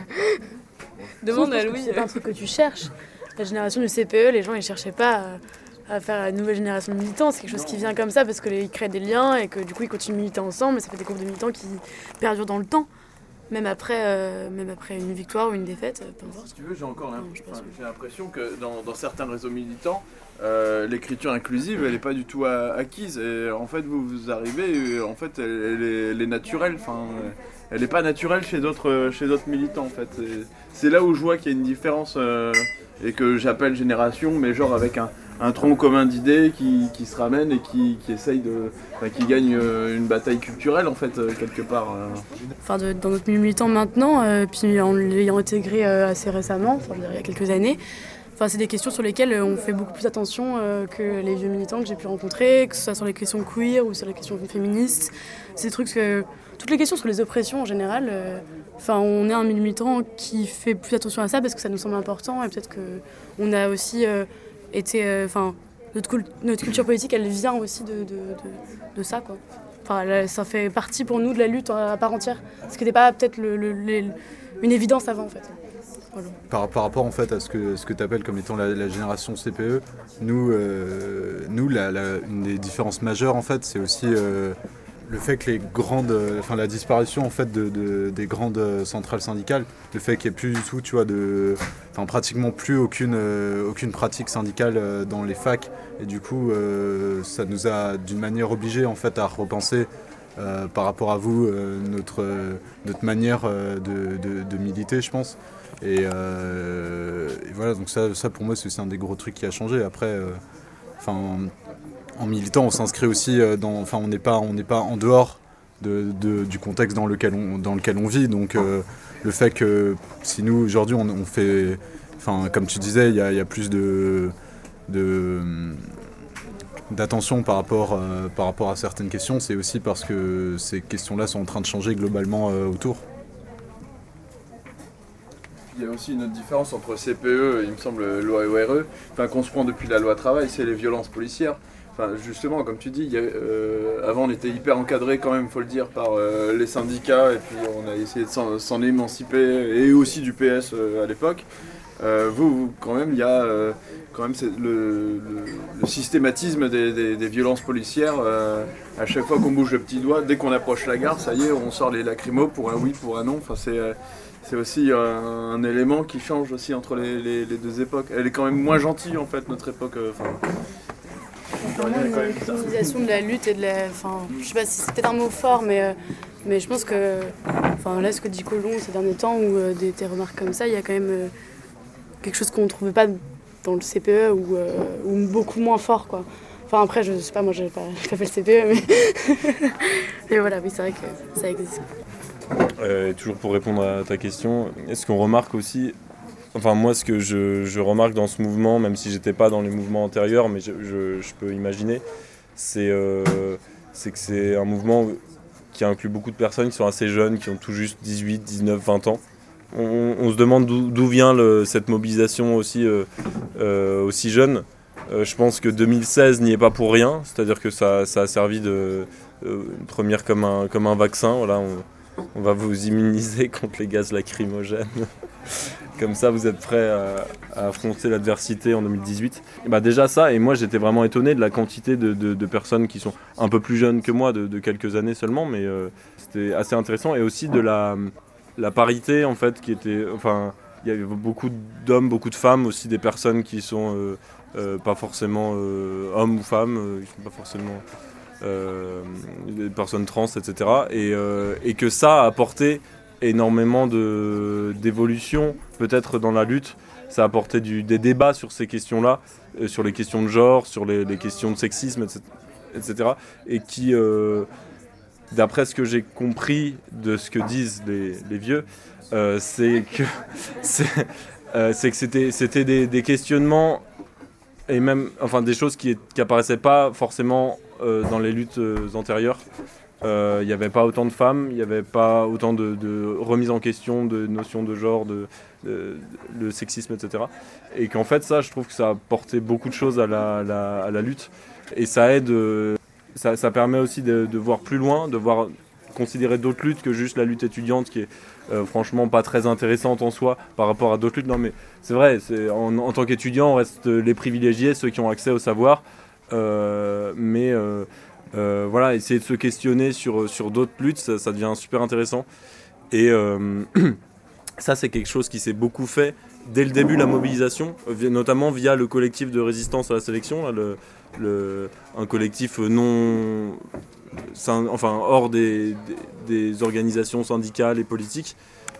J: Demande à Louis.
G: C'est pas un truc que tu cherches. La génération du C P E, les gens ils cherchaient pas à, à faire une nouvelle génération de militants. C'est quelque chose qui vient comme ça parce qu'ils créent des liens et que du coup ils continuent de militer ensemble. Et ça fait des groupes de militants qui perdurent dans le temps. Même après, euh, même après une victoire ou une défaite, peu importe.
A: Si tu veux, j'ai encore l'impression, enfin, j'ai l'impression que dans, dans certains réseaux militants, euh, l'écriture inclusive, elle n'est pas du tout acquise. Et en fait, vous, vous arrivez, en fait, elle, elle, est, elle est naturelle. Enfin, elle n'est pas naturelle chez d'autres, chez d'autres militants, en fait. Et c'est là où je vois qu'il y a une différence euh, et que j'appelle génération, mais genre avec un, un tronc commun d'idées qui, qui se ramène et qui, qui essaye de, enfin, qui gagne une bataille culturelle en fait quelque part.
G: Enfin, de, dans notre milieu militant maintenant, euh, puis en l'ayant intégré euh, assez récemment, enfin, je veux dire, il y a quelques années. Enfin, c'est des questions sur lesquelles on fait beaucoup plus attention euh, que les vieux militants que j'ai pu rencontrer, que ce soit sur les questions queer ou sur les questions féministes. C'est des trucs que toutes les questions sur les oppressions en général. Euh, enfin, on est un milieu militant qui fait plus attention à ça parce que ça nous semble important et peut-être que on a aussi euh, été, enfin, euh, notre, notre culture politique, elle vient aussi de, de, de, de ça, quoi. Enfin, là, ça fait partie pour nous de la lutte à part entière, ce qui n'était pas peut-être le, le, les, une évidence avant, en fait. Voilà.
K: Par, par rapport en fait à ce que, ce que tu appelles comme étant la, la génération C P E, nous, euh, nous la, la, une des différences majeures en fait, c'est aussi euh, le fait que les grandes, enfin la disparition en fait de, de, des grandes centrales syndicales, le fait qu'il n'y ait plus du tout, tu vois, de, enfin pratiquement plus aucune, euh, aucune pratique syndicale dans les facs, et du coup euh, ça nous a d'une manière obligé en fait à repenser. Euh, par rapport à vous, euh, notre, euh, notre manière euh, de, de, de militer, je pense. Et, euh, et voilà, donc ça, ça pour moi, c'est aussi un des gros trucs qui a changé. Après, euh, en, en militant, on s'inscrit aussi dans. Enfin, on n'est pas, on n'est pas en dehors de, de, du contexte dans lequel on, dans lequel on vit. Donc, euh, le fait que si nous, aujourd'hui, on, on fait. Enfin, comme tu disais, il y a, y a plus de. de d'attention par rapport, euh, par rapport à certaines questions, c'est aussi parce que ces questions-là sont en train de changer globalement euh, autour.
A: Il y a aussi une autre différence entre C P E et il me semble loi et O R E, enfin, qu'on se prend depuis la loi travail, c'est les violences policières. Enfin, justement, comme tu dis, il y a, euh, avant on était hyper encadré quand même, faut le dire, par euh, les syndicats et puis on a essayé de s'en, s'en émanciper et aussi du P S euh, à l'époque. Euh, vous, vous, quand même, il y a euh, quand même c'est le, le, le systématisme des, des, des violences policières. Euh, à chaque fois qu'on bouge le petit doigt, dès qu'on approche la gare, ça y est, on sort les lacrymos pour un oui, pour un non. Enfin, c'est, euh, c'est aussi un, un élément qui change aussi entre les, les, les deux époques. Elle est quand même moins gentille en fait, notre époque. Euh,
G: une utilisation de la lutte et de la. Enfin, je sais pas si c'est peut-être un mot fort, mais. Euh, mais je pense que. Enfin, là, ce que dit Colomb ces derniers temps, ou euh, des, des remarques comme ça, il y a quand même. Euh, quelque chose qu'on ne trouvait pas dans le C P E ou, euh, ou beaucoup moins fort, quoi. Enfin après, je sais pas, moi j'ai pas, j'ai pas fait le C P E, mais... mais voilà, oui, c'est vrai que ça existe.
I: Euh, toujours pour répondre à ta question, est-ce qu'on remarque aussi, enfin moi ce que je, je remarque dans ce mouvement, même si j'étais pas dans les mouvements antérieurs, mais je, je, je peux imaginer, c'est, euh, c'est que c'est un mouvement qui inclut beaucoup de personnes qui sont assez jeunes, qui ont tout juste dix-huit, dix-neuf, vingt ans. On, on se demande d'où, d'où vient le, cette mobilisation aussi, euh, euh, aussi jeune. Euh, je pense que deux mille seize n'y est pas pour rien, c'est-à-dire que ça, ça a servi de euh, une première comme un, comme un vaccin. Voilà, on, on va vous immuniser contre les gaz lacrymogènes. Comme ça, vous êtes prêts à, à affronter l'adversité en deux mille dix-huit. Et bah déjà ça, et moi j'étais vraiment étonné de la quantité de, de, de personnes qui sont un peu plus jeunes que moi, de, de quelques années seulement, mais euh, c'était assez intéressant. Et aussi de la, la parité, en fait, qui était... Enfin, il y avait beaucoup d'hommes, beaucoup de femmes, aussi des personnes qui sont euh, euh, pas forcément euh, hommes ou femmes, euh, qui sont pas forcément euh, des personnes trans, et cetera. Et, euh, et que ça a apporté énormément de, d'évolution, peut-être dans la lutte. Ça a apporté du, des débats sur ces questions-là, euh, sur les questions de genre, sur les, les questions de sexisme, et cetera. Et qui, euh, d'après ce que j'ai compris de ce que disent les, les vieux, euh, c'est que, c'est, euh, c'est que c'était, c'était des, des questionnements et même enfin, des choses qui n'apparaissaient pas forcément euh, dans les luttes euh, antérieures. Il euh, n'y avait pas autant de femmes, il n'y avait pas autant de, de remise en question de notions de genre, de, de, de sexisme, et cetera. Et qu'en fait, ça, je trouve que ça a apporté beaucoup de choses à la, la, à la lutte. Et ça aide, euh, ça, ça permet aussi de, de voir plus loin, de voir considérer d'autres luttes que juste la lutte étudiante, qui est euh, franchement pas très intéressante en soi par rapport à d'autres luttes. Non, mais c'est vrai, c'est, en, en tant qu'étudiant, on reste les privilégiés, ceux qui ont accès au savoir. Euh, mais... Euh, Euh, voilà, essayer de se questionner sur, sur d'autres luttes, ça, ça devient super intéressant. Et euh, ça, c'est quelque chose qui s'est beaucoup fait dès le début de la mobilisation, notamment via le collectif de résistance à la sélection, là, le, le, un collectif non, enfin, hors des, des, des organisations syndicales et politiques,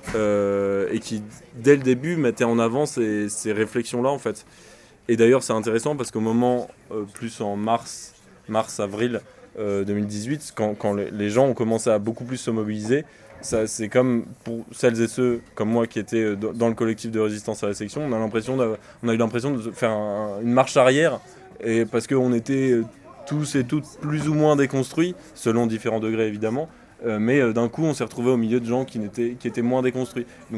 I: euh, et qui, dès le début, mettait en avant ces, ces réflexions-là, en fait. Et d'ailleurs, c'est intéressant parce qu'au moment, euh, plus en mars, mars-avril euh, deux mille dix-huit, quand, quand les, les gens ont commencé à beaucoup plus se mobiliser, ça, c'est comme pour celles et ceux comme moi qui étaient dans le collectif de résistance à la sélection, on a, l'impression on a eu l'impression de faire un, une marche arrière, et parce qu'on était tous et toutes plus ou moins déconstruits, selon différents degrés évidemment, euh, mais euh, d'un coup on s'est retrouvé au milieu de gens qui, n'étaient, qui étaient moins déconstruits. Donc,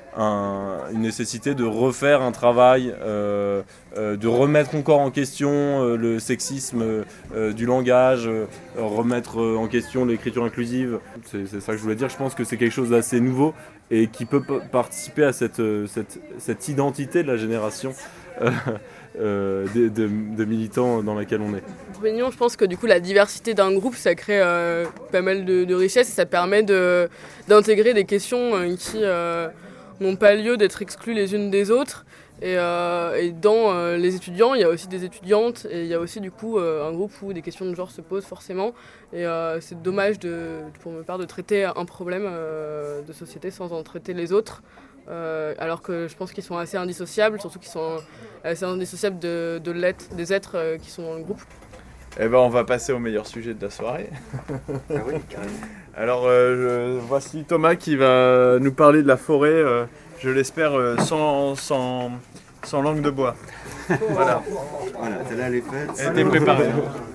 I: Un, une nécessité de refaire un travail, euh, euh, de remettre encore en question euh, le sexisme euh, du langage, euh, remettre euh, en question l'écriture inclusive. C'est, c'est ça que je voulais dire. Je pense que c'est quelque chose d'assez nouveau et qui peut p- participer à cette, euh, cette, cette identité de la génération euh, euh, de, de, de militants dans laquelle on est.
J: Pour Mignon, je pense que du coup la diversité d'un groupe, ça crée euh, pas mal de, de richesses et ça permet de, d'intégrer des questions euh, qui... Euh, n'ont pas lieu d'être exclus les unes des autres. Et, euh, et dans euh, les étudiants, il y a aussi des étudiantes et il y a aussi du coup euh, un groupe où des questions de genre se posent forcément. Et euh, c'est dommage de, pour ma part de traiter un problème euh, de société sans en traiter les autres. Euh, alors que je pense qu'ils sont assez indissociables, surtout qu'ils sont assez indissociables de, de l'être, des êtres euh, qui sont dans le groupe.
A: Eh ben, on va passer au meilleur sujet de la soirée.
L: Ah oui, carrément.
A: Alors, euh, je, voici Thomas qui va nous parler de la forêt, euh, je l'espère, euh, sans, sans, sans langue de bois. Voilà.
L: Voilà, celle-là, elle est faite.
A: Elle était préparée.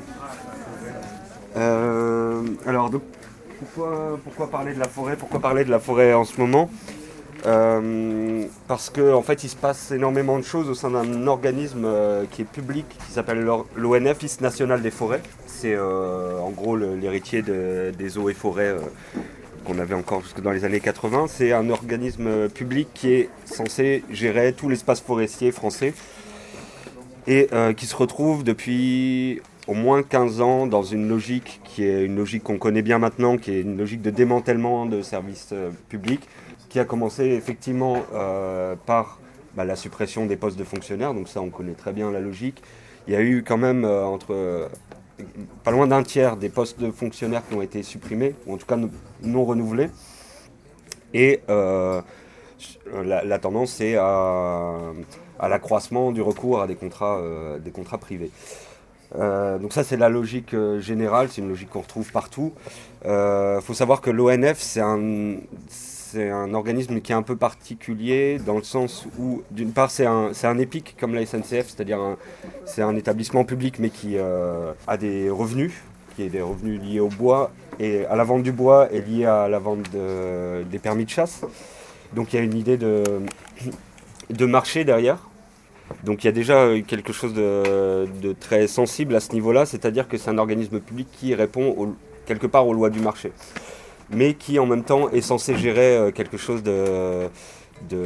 L: Euh, alors, donc, pourquoi, pourquoi parler de la forêt Pourquoi parler de la forêt en ce moment euh, Parce qu'en en fait, il se passe énormément de choses au sein d'un organisme euh, qui est public, qui s'appelle l'O N F, Office national des forêts. C'est euh, en gros le, l'héritier de, des eaux et forêts euh, qu'on avait encore jusque dans les années quatre-vingts. C'est un organisme public qui est censé gérer tout l'espace forestier français et euh, qui se retrouve depuis au moins quinze ans dans une logique qui est une logique qu'on connaît bien maintenant, qui est une logique de démantèlement de services euh, publics, qui a commencé effectivement euh, par bah, la suppression des postes de fonctionnaires. Donc ça, on connaît très bien la logique. Il y a eu quand même euh, entre... Euh, pas loin d'un tiers des postes de fonctionnaires qui ont été supprimés, ou en tout cas non renouvelés. Et euh, la, la tendance est à, à l'accroissement du recours à des contrats, euh, des contrats privés. Euh, donc ça, c'est la logique euh, générale, c'est une logique qu'on retrouve partout. Il euh, faut savoir que l'O N F, c'est un, c'est un organisme qui est un peu particulier dans le sens où, d'une part, c'est un, c'est un EPIC comme la S N C F, c'est-à-dire un, c'est un établissement public mais qui euh, a des revenus, qui est des revenus liés au bois et à la vente du bois et liés à la vente de, des permis de chasse. Donc il y a une idée de, de marché derrière. Donc il y a déjà quelque chose de, de très sensible à ce niveau-là, c'est-à-dire que c'est un organisme public qui répond au, quelque part aux lois du marché, mais qui en même temps est censé gérer quelque chose de, de,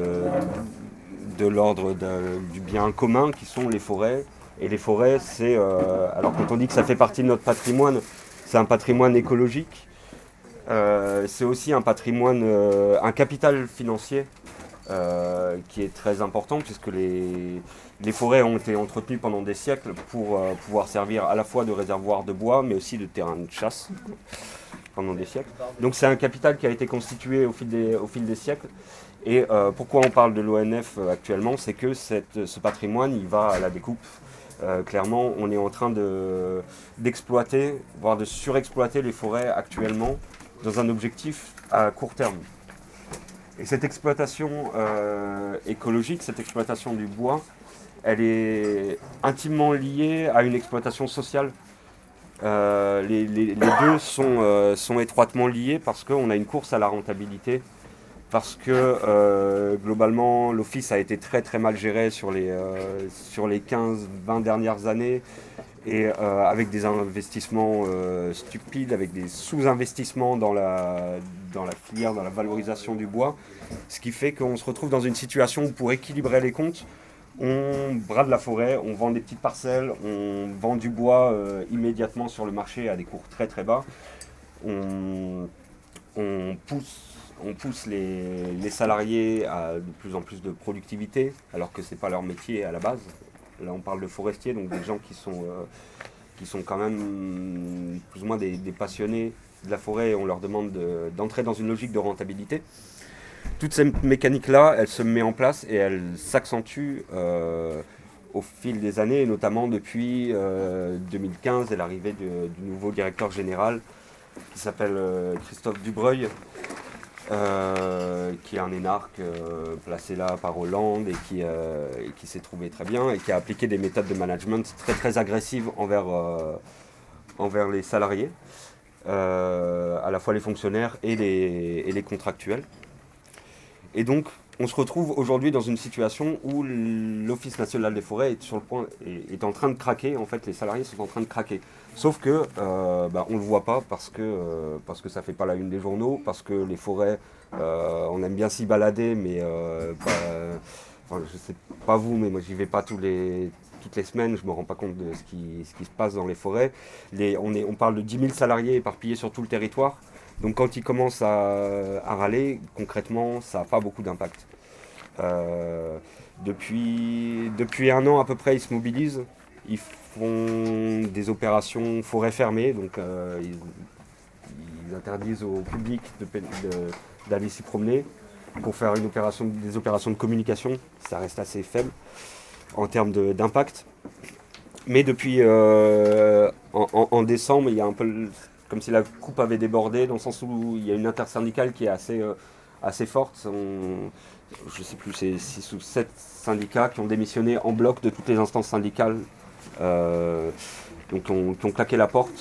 L: de l'ordre de, du bien commun qui sont les forêts. Et les forêts, c'est, euh, alors quand on dit que ça fait partie de notre patrimoine, c'est un patrimoine écologique, euh, c'est aussi un patrimoine, euh, un capital financier euh, qui est très important puisque les, les forêts ont été entretenues pendant des siècles pour euh, pouvoir servir à la fois de réservoir de bois mais aussi de terrain de chasse pendant des siècles. Donc c'est un capital qui a été constitué au fil des, au fil des siècles. Et euh, pourquoi on parle de l'O N F actuellement, c'est que cette, ce patrimoine, il va à la découpe. Euh, clairement, on est en train de, d'exploiter, voire de surexploiter les forêts actuellement dans un objectif à court terme. Et cette exploitation euh, écologique, cette exploitation du bois, elle est intimement liée à une exploitation sociale. Euh, les, les, les deux sont, euh, sont étroitement liés parce qu'on a une course à la rentabilité. Parce que euh, globalement, l'office a été très très mal géré sur les, euh, sur les quinze vingt dernières années et euh, avec des investissements euh, stupides, avec des sous-investissements dans la, dans la filière, dans la valorisation du bois, ce qui fait qu'on se retrouve dans une situation où pour équilibrer les comptes, on brade la forêt, on vend des petites parcelles, on vend du bois euh, immédiatement sur le marché à des cours très très bas, on, on pousse On pousse les, les salariés à de plus en plus de productivité, alors que ce n'est pas leur métier à la base. Là, on parle de forestiers, donc des gens qui sont, euh, qui sont quand même plus ou moins des, des passionnés de la forêt et on leur demande de, d'entrer dans une logique de rentabilité. Toute cette mécanique-là, elle se met en place et elle s'accentue euh, au fil des années, et notamment depuis euh, deux mille quinze et l'arrivée de, du nouveau directeur général qui s'appelle euh, Christophe Dubreuil. Euh, qui est un énarque euh, placé là par Hollande et qui, euh, et qui s'est trouvé très bien et qui a appliqué des méthodes de management très très agressives envers, euh, envers les salariés, euh, à la fois les fonctionnaires et les, et les contractuels. Et donc on se retrouve aujourd'hui dans une situation où l'Office national des forêts est, sur le point, est, est en train de craquer, en fait les salariés sont en train de craquer. Sauf que euh, bah, on ne le voit pas parce que, euh, parce que ça ne fait pas la une des journaux, parce que les forêts, euh, on aime bien s'y balader, mais euh, pas, enfin, je ne sais pas vous, mais moi j'y vais pas tous les, toutes les semaines, je ne me rends pas compte de ce qui, ce qui se passe dans les forêts. Les, on, est, on parle de dix mille salariés éparpillés sur tout le territoire. Donc quand ils commencent à, à râler, concrètement, ça n'a pas beaucoup d'impact. Euh, depuis, depuis un an à peu près, ils se mobilisent. Ils font des opérations forêt fermée, donc euh, ils, ils interdisent au public de, de, d'aller s'y promener pour faire une opération, des opérations de communication. Ça reste assez faible en termes de, d'impact. Mais depuis euh, en, en, en décembre, il y a un peu comme si la coupe avait débordé, dans le sens où il y a une intersyndicale qui est assez, euh, assez forte. On, je ne sais plus, c'est six ou sept syndicats qui ont démissionné en bloc de toutes les instances syndicales, euh, donc qui ont, qui ont claqué la porte,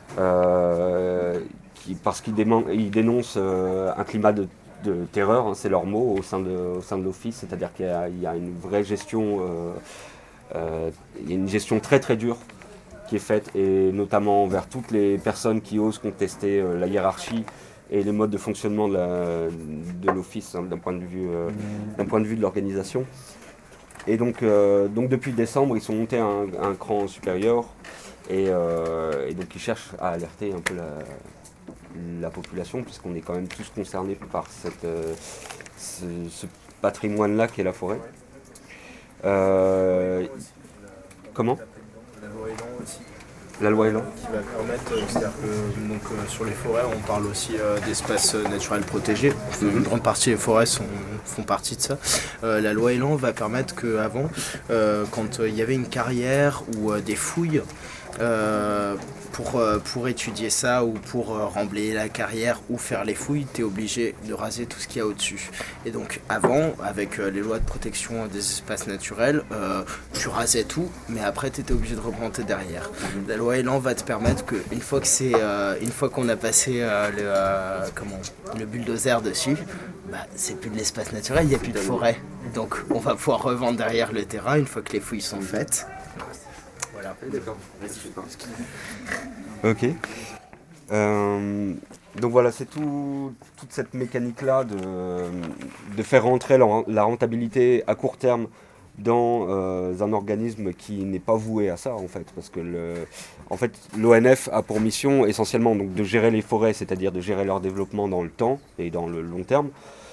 L: euh, qui, parce qu'ils ils dénoncent euh, un climat de, de terreur, hein, c'est leur mot, au sein de, au sein de l'office, c'est-à-dire qu'il y a, il y a une vraie gestion, euh, euh, il y a une gestion très très dure qui est faite, et notamment envers toutes les personnes qui osent contester euh, la hiérarchie et les modes de fonctionnement de, la, de l'office, hein, d'un point de vue, euh, d'un point de vue de l'organisation. Et donc, euh, donc depuis décembre, ils sont montés à un, à un cran supérieur, et, euh, et donc ils cherchent à alerter un peu la, la population, puisqu'on est quand même tous concernés par cette, euh, ce, ce patrimoine-là qu'est la forêt. Euh, comment ?
M: La loi Elan aussi.
L: La loi Elan.
M: Qui va permettre, euh, c'est-à-dire que donc, euh, sur les forêts, on parle aussi euh, d'espaces naturels protégés. Mm-hmm. Une grande partie des forêts sont, font partie de ça. Euh, la loi Elan va permettre qu'avant, euh, quand il euh, y avait une carrière ou euh, des fouilles, euh, pour, euh, pour étudier ça ou pour euh, remblayer la carrière ou faire les fouilles, tu es obligé de raser tout ce qu'il y a au-dessus. Et donc avant, avec euh, les lois de protection des espaces naturels, euh, tu rasais tout, mais après tu étais obligé de replanter derrière. La loi Elan va te permettre qu'une fois que c'est, euh, une fois qu'on a passé euh, le, euh, comment, le bulldozer dessus, bah, c'est plus de l'espace naturel, il n'y a plus de forêt. Donc on va pouvoir revendre derrière le terrain une fois que les fouilles sont faites. Voilà.
L: D'accord. Ok. Euh, donc voilà, c'est tout, toute cette mécanique-là de, de faire rentrer la, la rentabilité à court terme dans euh, un organisme qui n'est pas voué à ça en fait, parce que le, en fait, l'O N F a pour mission essentiellement donc, de gérer les forêts, c'est-à-dire de gérer leur développement dans le temps et dans le long terme.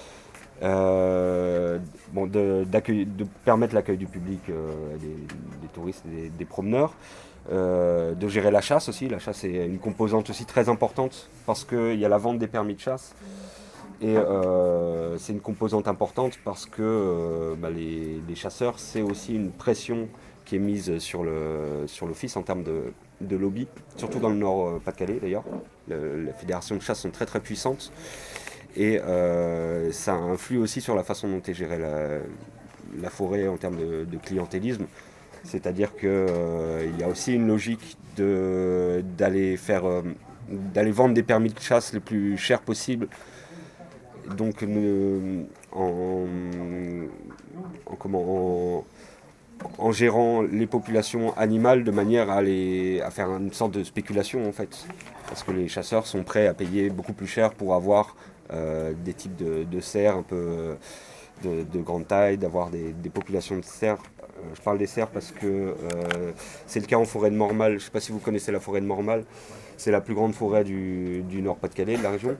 L: Euh, bon, de, de permettre l'accueil du public, euh, des, des touristes, des, des promeneurs, euh, de gérer la chasse aussi. La chasse est une composante aussi très importante parce qu'il y a la vente des permis de chasse et euh, c'est une composante importante parce que euh, bah, les, les chasseurs, c'est aussi une pression qui est mise sur, le, sur l'office en termes de, de lobby, surtout dans le Nord-Pas-de-Calais d'ailleurs. Le, les fédérations de chasse sont très très puissantes. Et euh, ça influe aussi sur la façon dont est gérée la, la forêt en termes de, de clientélisme. C'est-à-dire qu'il euh, y a aussi une logique de, d'aller, faire, euh, d'aller vendre des permis de chasse les plus chers possibles. Donc euh, en, en, comment, en, en gérant les populations animales de manière à, les, à faire une sorte de spéculation en fait. Parce que les chasseurs sont prêts à payer beaucoup plus cher pour avoir Euh, des types de, de cerfs un peu de, de grande taille, d'avoir des, des populations de cerfs. Euh, je parle des cerfs parce que euh, c'est le cas en forêt de Mormal. Je ne sais pas si vous connaissez la forêt de Mormal. C'est la plus grande forêt du, du Nord-Pas-de-Calais, de la région.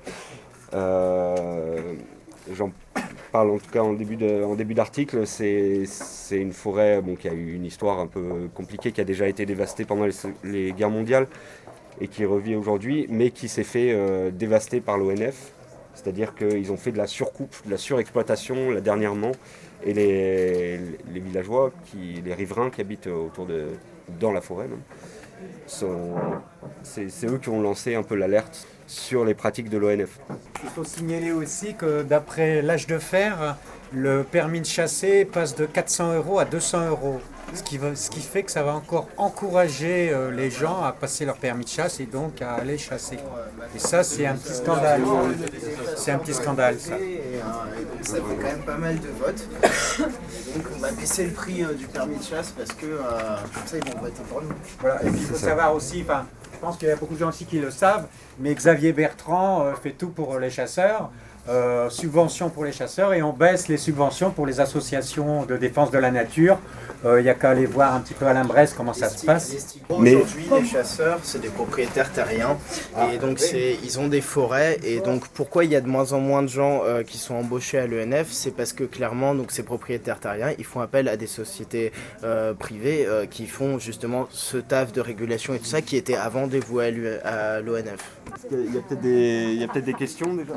L: Euh, j'en parle en tout cas en début, de, en début d'article. C'est, c'est une forêt bon, qui a eu une histoire un peu compliquée, qui a déjà été dévastée pendant les, les guerres mondiales et qui revit aujourd'hui, mais qui s'est fait euh, dévaster par l'O N F. C'est-à-dire qu'ils ont fait de la surcoupe, de la surexploitation là, dernièrement. Et les, les villageois, qui, les riverains qui habitent autour de, dans la forêt, même, sont, c'est, c'est eux qui ont lancé un peu l'alerte sur les pratiques de l'O N F.
N: Il faut signaler aussi que d'après l'âge de fer, le permis de chasser passe de quatre cents euros à deux cents euros. Ce qui, va, ce qui fait que ça va encore encourager euh, les gens à passer leur permis de chasse et donc à aller chasser. Et ça, c'est un petit scandale. C'est un petit scandale, ça.
M: Et, euh, et donc ça fait quand même pas mal de votes. Et donc on va baisser le prix euh, du permis de chasse parce que euh, comme ça ils vont voter pour nous.
N: Voilà. Et puis il faut savoir aussi, enfin, je pense qu'il y a beaucoup de gens aussi qui le savent, mais Xavier Bertrand euh, fait tout pour les chasseurs. Euh, subventions pour les chasseurs et on baisse les subventions pour les associations de défense de la nature. Il euh, n'y a qu'à aller voir un petit peu à l'Imbresse comment ça se passe.
M: Mais aujourd'hui, les chasseurs, c'est des propriétaires terriens et donc c'est, ils ont des forêts et donc pourquoi il y a de moins en moins de gens euh, qui sont embauchés à l'E N F, c'est parce que clairement donc ces propriétaires terriens, ils font appel à des sociétés euh, privées euh, qui font justement ce taf de régulation et tout ça qui était avant dévoué à l'O N F.
L: Il y a peut-être des, il y a peut-être des questions déjà.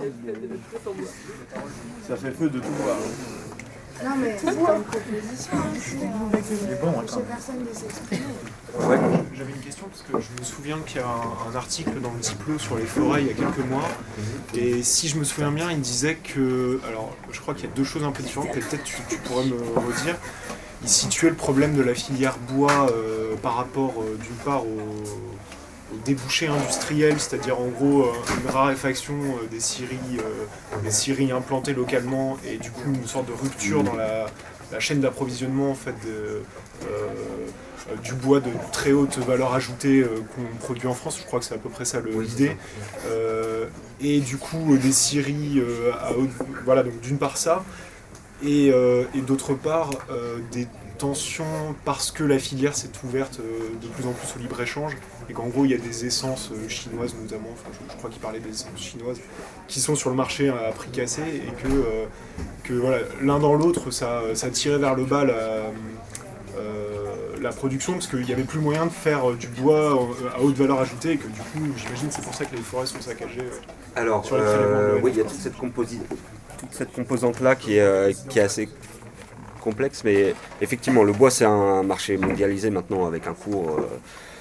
L: Ça fait feu de tout voir.
O: Non mais c'est pas une proposition.
N: C'est bon, attends.
O: Personne ne s'exprime.
P: Ouais. J'avais une question parce que je me souviens qu'il y a un, un article dans le Diplo sur les forêts il y a quelques mois. Et si je me souviens bien, il disait que... Alors, je crois qu'il y a deux choses un peu différentes, et peut-être tu, tu pourrais me redire. Il situait le problème de la filière bois euh, par rapport, euh, d'une part, au... au débouché industriel, c'est-à-dire en gros euh, une raréfaction euh, des scieries, euh, des scieries implantées localement et du coup une sorte de rupture dans la, la chaîne d'approvisionnement en fait, de, euh, euh, du bois de très haute valeur ajoutée euh, qu'on produit en France, je crois que c'est à peu près ça le, l'idée, euh, et du coup euh, des scieries euh, à haute, voilà donc d'une part ça, et, euh, et d'autre part euh, des tensions parce que la filière s'est ouverte euh, de plus en plus au libre-échange et qu'en gros il y a des essences euh, chinoises notamment, enfin, je, je crois qu'il parlait des essences chinoises qui sont sur le marché à prix cassé et que, euh, que voilà, l'un dans l'autre ça, ça tirait vers le bas la, euh, la production parce qu'il n'y avait plus moyen de faire du bois à haute valeur ajoutée et que du coup j'imagine c'est pour ça que les forêts sont saccagées. Euh,
L: Alors
P: sur les
L: euh, oui il y a toute cette, composi- toute cette composante là qui est, euh, qui est assez complexe, mais effectivement le bois c'est un marché mondialisé maintenant avec un cours euh,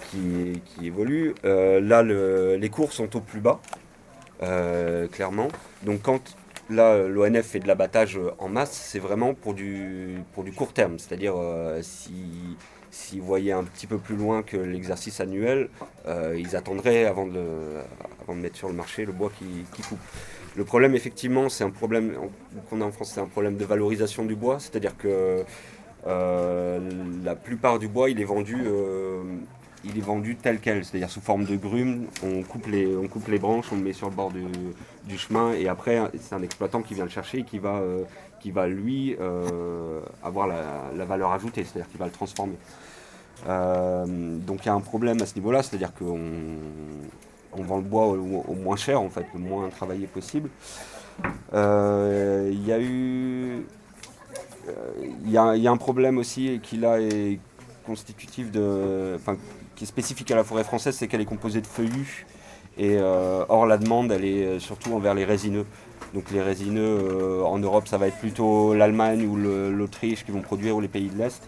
L: qui, qui évolue. Euh, là, le, les cours sont au plus bas, euh, clairement. Donc quand là, l'O N F fait de l'abattage en masse, c'est vraiment pour du, pour du court terme. C'est-à-dire, euh, si, s'ils voyaient un petit peu plus loin que l'exercice annuel, euh, ils attendraient avant de, avant de mettre sur le marché le bois qui, qui coupe. Le problème, effectivement, c'est un problème qu'on a en France, c'est un problème de valorisation du bois. C'est-à-dire que euh, la plupart du bois, il est vendu... Euh, il est vendu tel quel, c'est-à-dire sous forme de grume, on coupe les, on coupe les branches, on le met sur le bord du, du chemin, et après c'est un exploitant qui vient le chercher et qui va, euh, qui va lui euh, avoir la, la valeur ajoutée, c'est-à-dire qu'il va le transformer. Euh, donc il y a un problème à ce niveau-là, c'est-à-dire qu'on on vend le bois au, au moins cher, en fait, le moins travaillé possible. Euh, il y a eu... Il y a, il y a un problème aussi qui là est constitutif de... Enfin, qui est spécifique à la forêt française, c'est qu'elle est composée de feuillus. Et euh, or, la demande, elle est surtout envers les résineux. Donc les résineux, euh, en Europe, ça va être plutôt l'Allemagne ou le, l'Autriche qui vont produire, ou les pays de l'Est.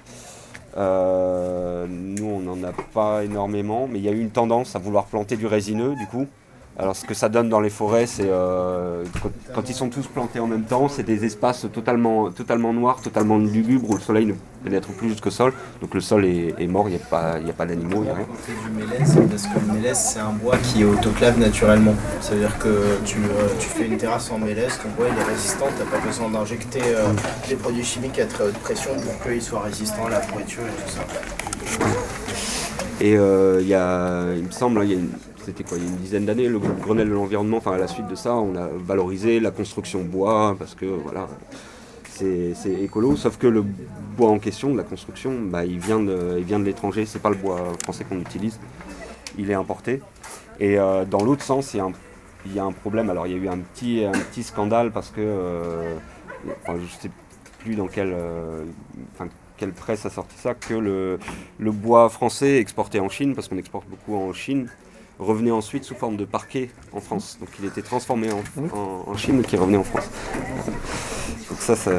L: Euh, nous, on n'en a pas énormément, mais il y a eu une tendance à vouloir planter du résineux, du coup. Alors ce que ça donne dans les forêts, c'est euh, quand, quand ils sont tous plantés en même temps, c'est des espaces totalement, totalement noirs, totalement lugubres, où le soleil ne pénètre plus jusqu'au sol. Donc le sol est, est mort, il n'y a pas, il n'y a pas d'animaux, il n'y a rien.
M: Du mélèze, parce que le mélèze, c'est un bois qui autoclave naturellement. Ça veut dire que tu, euh, tu fais une terrasse en mélèze, ton bois il est résistant, tu n'as pas besoin d'injecter euh, des produits chimiques à très haute pression pour qu'il soit résistant à la pourriture et tout ça.
L: Et euh, il y a, il me semble, il y a une... C'était quoi, il y a une dizaine d'années, le Grenelle de l'environnement, enfin à la suite de ça, on a valorisé la construction bois, parce que voilà, c'est, c'est écolo, sauf que le bois en question, de la construction, bah, il vient de, il vient de l'étranger, c'est pas le bois français qu'on utilise, il est importé. Et euh, dans l'autre sens, il y a un, il y a un problème, alors il y a eu un petit, un petit scandale, parce que, euh, enfin, je sais plus dans quelle, euh, enfin, quelle presse a sorti ça, que le, le bois français exporté en Chine, parce qu'on exporte beaucoup en Chine, revenait ensuite sous forme de parquet en France. Donc il était transformé en, en, en Chine, qui revenait en France. Donc ça, ça,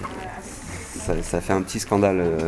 L: ça, ça fait un petit scandale. Euh,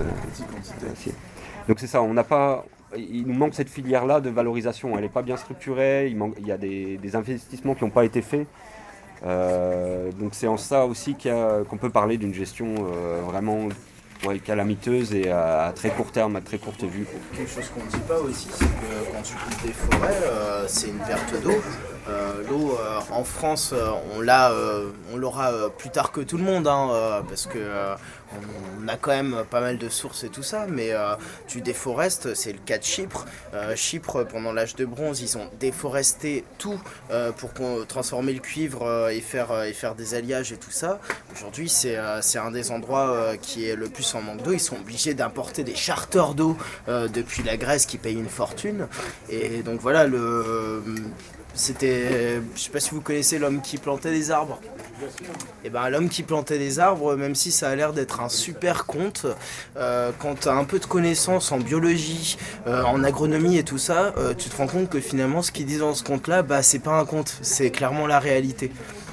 L: donc c'est ça, on n'a pas... Il nous manque cette filière-là de valorisation. Elle n'est pas bien structurée, il, manque, il y a des, des investissements qui n'ont pas été faits. Euh, donc c'est en ça aussi qu'il y a, qu'on peut parler d'une gestion euh, vraiment... Ouais, calamiteuse et à, à très court terme, à très courte vue.
M: Quelque chose qu'on ne dit pas aussi, c'est que quand tu coupes des forêts, euh, c'est une perte d'eau. Euh, l'eau euh, en France, euh, on, l'a, euh, on l'aura euh, plus tard que tout le monde, hein, euh, parce que euh, on, on a quand même pas mal de sources et tout ça, mais euh, tu déforestes, c'est le cas de Chypre. Euh, Chypre, pendant l'âge de bronze, ils ont déforesté tout euh, pour transformer le cuivre euh, et, faire, euh, et faire des alliages et tout ça. Aujourd'hui, c'est, euh, c'est un des endroits euh, qui est le plus en manque d'eau. Ils sont obligés d'importer des charters d'eau euh, depuis la Grèce qui payent une fortune. Et donc voilà, le... Euh, C'était, je sais pas si vous connaissez l'homme qui plantait des arbres. Et ben l'homme qui plantait des arbres, même si ça a l'air d'être un super conte, euh, quand tu as un peu de connaissances en biologie, euh, en agronomie et tout ça, euh, tu te rends compte que finalement ce qu'ils disent dans ce conte-là, bah c'est pas un conte, c'est clairement la réalité.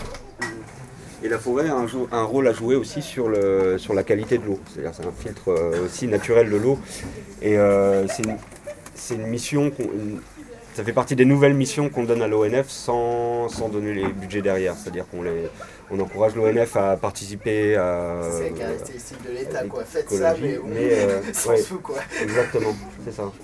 L: Et la forêt a un, un rôle à jouer aussi sur, le, sur la qualité de l'eau. C'est-à-dire c'est un filtre euh, aussi naturel de l'eau. Et euh, c'est, une, c'est une mission qu'on... Une, Ça fait partie des nouvelles missions qu'on donne à l'O N F sans, sans donner les budgets derrière. C'est-à-dire qu'on les, on encourage l'O N F à participer à...
M: C'est la caractéristique de l'État, quoi. Faites ça, mais,
L: mais euh,
M: sans
L: ouais,
M: sous, quoi.
L: Exactement, c'est ça.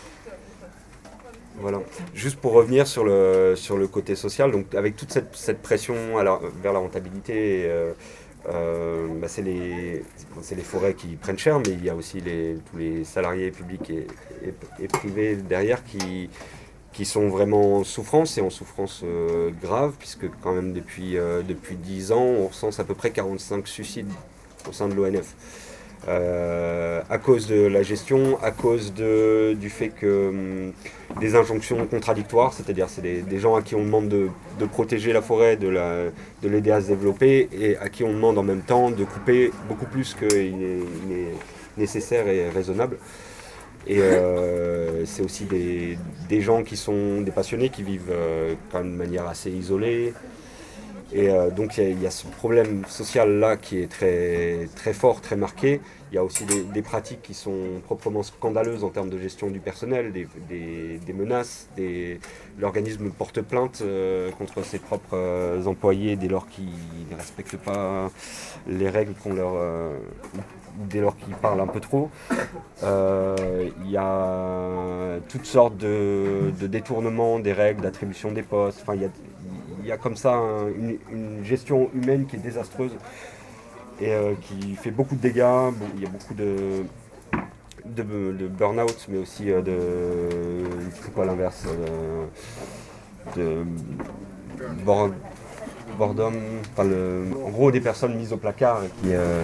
L: Voilà. Juste pour revenir sur le, sur le côté social, donc avec toute cette, cette pression à la, vers la rentabilité, euh, euh, bah c'est, les, c'est les forêts qui prennent cher, mais il y a aussi les, tous les salariés publics et, et, et privés derrière qui... qui sont vraiment en souffrance et en souffrance euh, grave, puisque quand même depuis, euh, depuis dix ans, on recense à peu près quarante-cinq suicides au sein de l'O N F. Euh, à cause de la gestion, à cause de, du fait que hum, des injonctions contradictoires, c'est-à-dire c'est des, des gens à qui on demande de, de protéger la forêt, de, la, de l'aider à se développer, et à qui on demande en même temps de couper beaucoup plus qu'il est, il est nécessaire et raisonnable. Et euh, c'est aussi des, des gens qui sont des passionnés, qui vivent euh, quand même de manière assez isolée. Et euh, donc il y, y a ce problème social-là qui est très, très fort, très marqué. Il y a aussi des, des pratiques qui sont proprement scandaleuses en termes de gestion du personnel, des, des, des menaces. Des... L'organisme porte plainte euh, contre ses propres euh, employés dès lors qu'ils ne respectent pas les règles qu'on leur... Euh, dès lors qu'ils parlent un peu trop. Euh, il y a toutes sortes de, de détournements des règles, d'attribution des postes. Enfin, il y a, il y a comme ça un, une, une gestion humaine qui est désastreuse et euh, qui fait beaucoup de dégâts. Bon, il y a beaucoup de, de, de burn-out, mais aussi euh, de... c'est quoi l'inverse euh, de bored, boredom. Enfin, le, en gros, des personnes mises au placard qui... Euh,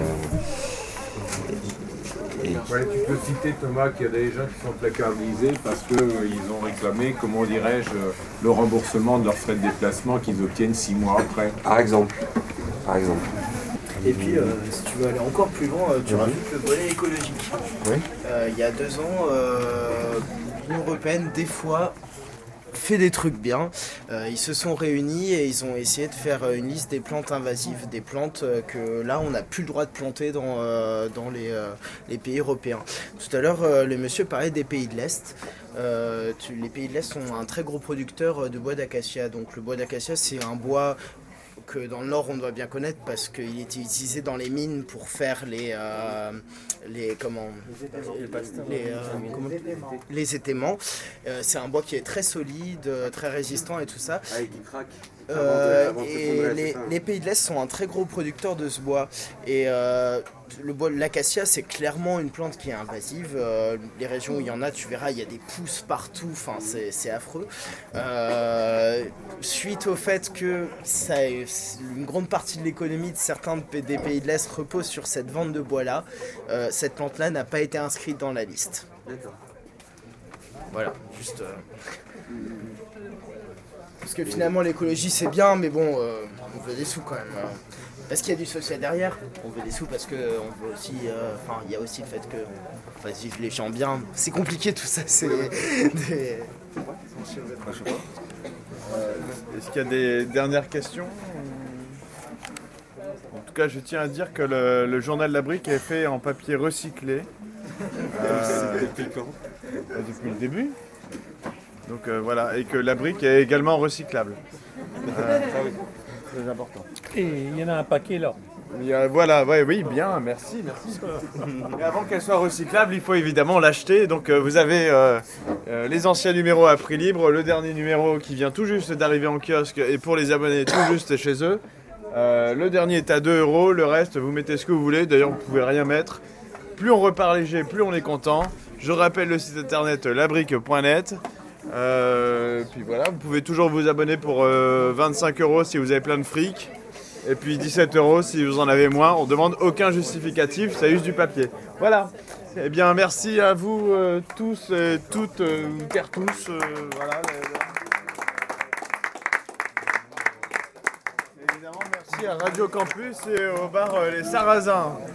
Q: Et... Ouais, tu peux citer, Thomas, qu'il y a des gens qui sont placardisés parce qu'ils euh, ont réclamé, comment dirais-je, euh, le remboursement de leurs frais de déplacement qu'ils obtiennent six mois après.
L: Par exemple. Par exemple.
M: Et puis, euh, si tu veux aller encore plus loin, euh, tu
L: Oui.
M: rajoutes le volet écologique.
L: Oui.
M: Euh, il y a deux ans, euh, l'Union européenne, des fois, fait des trucs bien. Euh, ils se sont réunis et ils ont essayé de faire euh, une liste des plantes invasives, des plantes euh, que là on n'a plus le droit de planter dans, euh, dans les, euh, les pays européens. Tout à l'heure, euh, le monsieur parlait des pays de l'Est. Euh, tu- les pays de l'Est sont un très gros producteur de bois d'acacia. Donc le bois d'acacia, c'est un bois que dans le Nord on doit bien connaître parce qu'il était utilisé dans les mines pour faire les euh, les comment les, euh, comment- les étaiements. Euh, c'est un bois qui est très solide, euh, très résistant et tout ça.
L: Ah, et qui craque.
M: Euh,
L: Avant de- avant de
M: et
L: s'effondrer,
M: les,
L: c'est ça.
M: les pays de l'Est sont un très gros producteur de ce bois. Et euh, le bois, l'acacia, c'est clairement une plante qui est invasive. Euh, les régions où il y en a, tu verras, il y a des pousses partout. Enfin, c'est, c'est affreux. Euh, suite au fait que ça, une grande partie de l'économie de certains de- des pays de l'Est repose sur cette vente de bois-là, euh, cette plante-là n'a pas été inscrite dans la liste.
L: D'accord.
M: Voilà, juste. euh, Parce que finalement l'écologie c'est bien, mais bon, euh, on veut des sous quand même. hein. Parce qu'il y a du social derrière, on veut des sous parce que on veut aussi. euh, Enfin, il y a aussi le fait que on fasse vivre les gens bien. C'est compliqué tout ça, c'est des.
A: Euh, Est-ce qu'il y a des dernières questions? En tout cas, je tiens à dire que le, le journal La Brique est fait en papier recyclé. Euh,
L: Depuis quand
A: euh, Depuis le début. Donc euh, voilà, et que la brique est également recyclable. Euh, ça, oui. Très important.
R: Et il y en a un paquet là.
A: Il y a- voilà, ouais, oui, bien, merci, merci. Et avant qu'elle soit recyclable, il faut évidemment l'acheter. Donc euh, vous avez euh, euh, les anciens numéros à prix libre, le dernier numéro qui vient tout juste d'arriver en kiosque et pour les abonnés tout juste chez eux. Euh, le dernier est à deux euros, le reste vous mettez ce que vous voulez, d'ailleurs vous pouvez rien mettre. Plus on repart léger, plus on est content. Je rappelle le site internet labrique point net. Euh, puis voilà, vous pouvez toujours vous abonner pour euh, vingt-cinq euros si vous avez plein de fric. Et puis dix-sept euros si vous en avez moins. On demande aucun justificatif, ça use du papier. Voilà. Eh bien, merci à vous euh, tous et toutes, euh, car tous. euh, voilà. Évidemment, merci à Radio Campus et au bar euh, Les Sarrasins.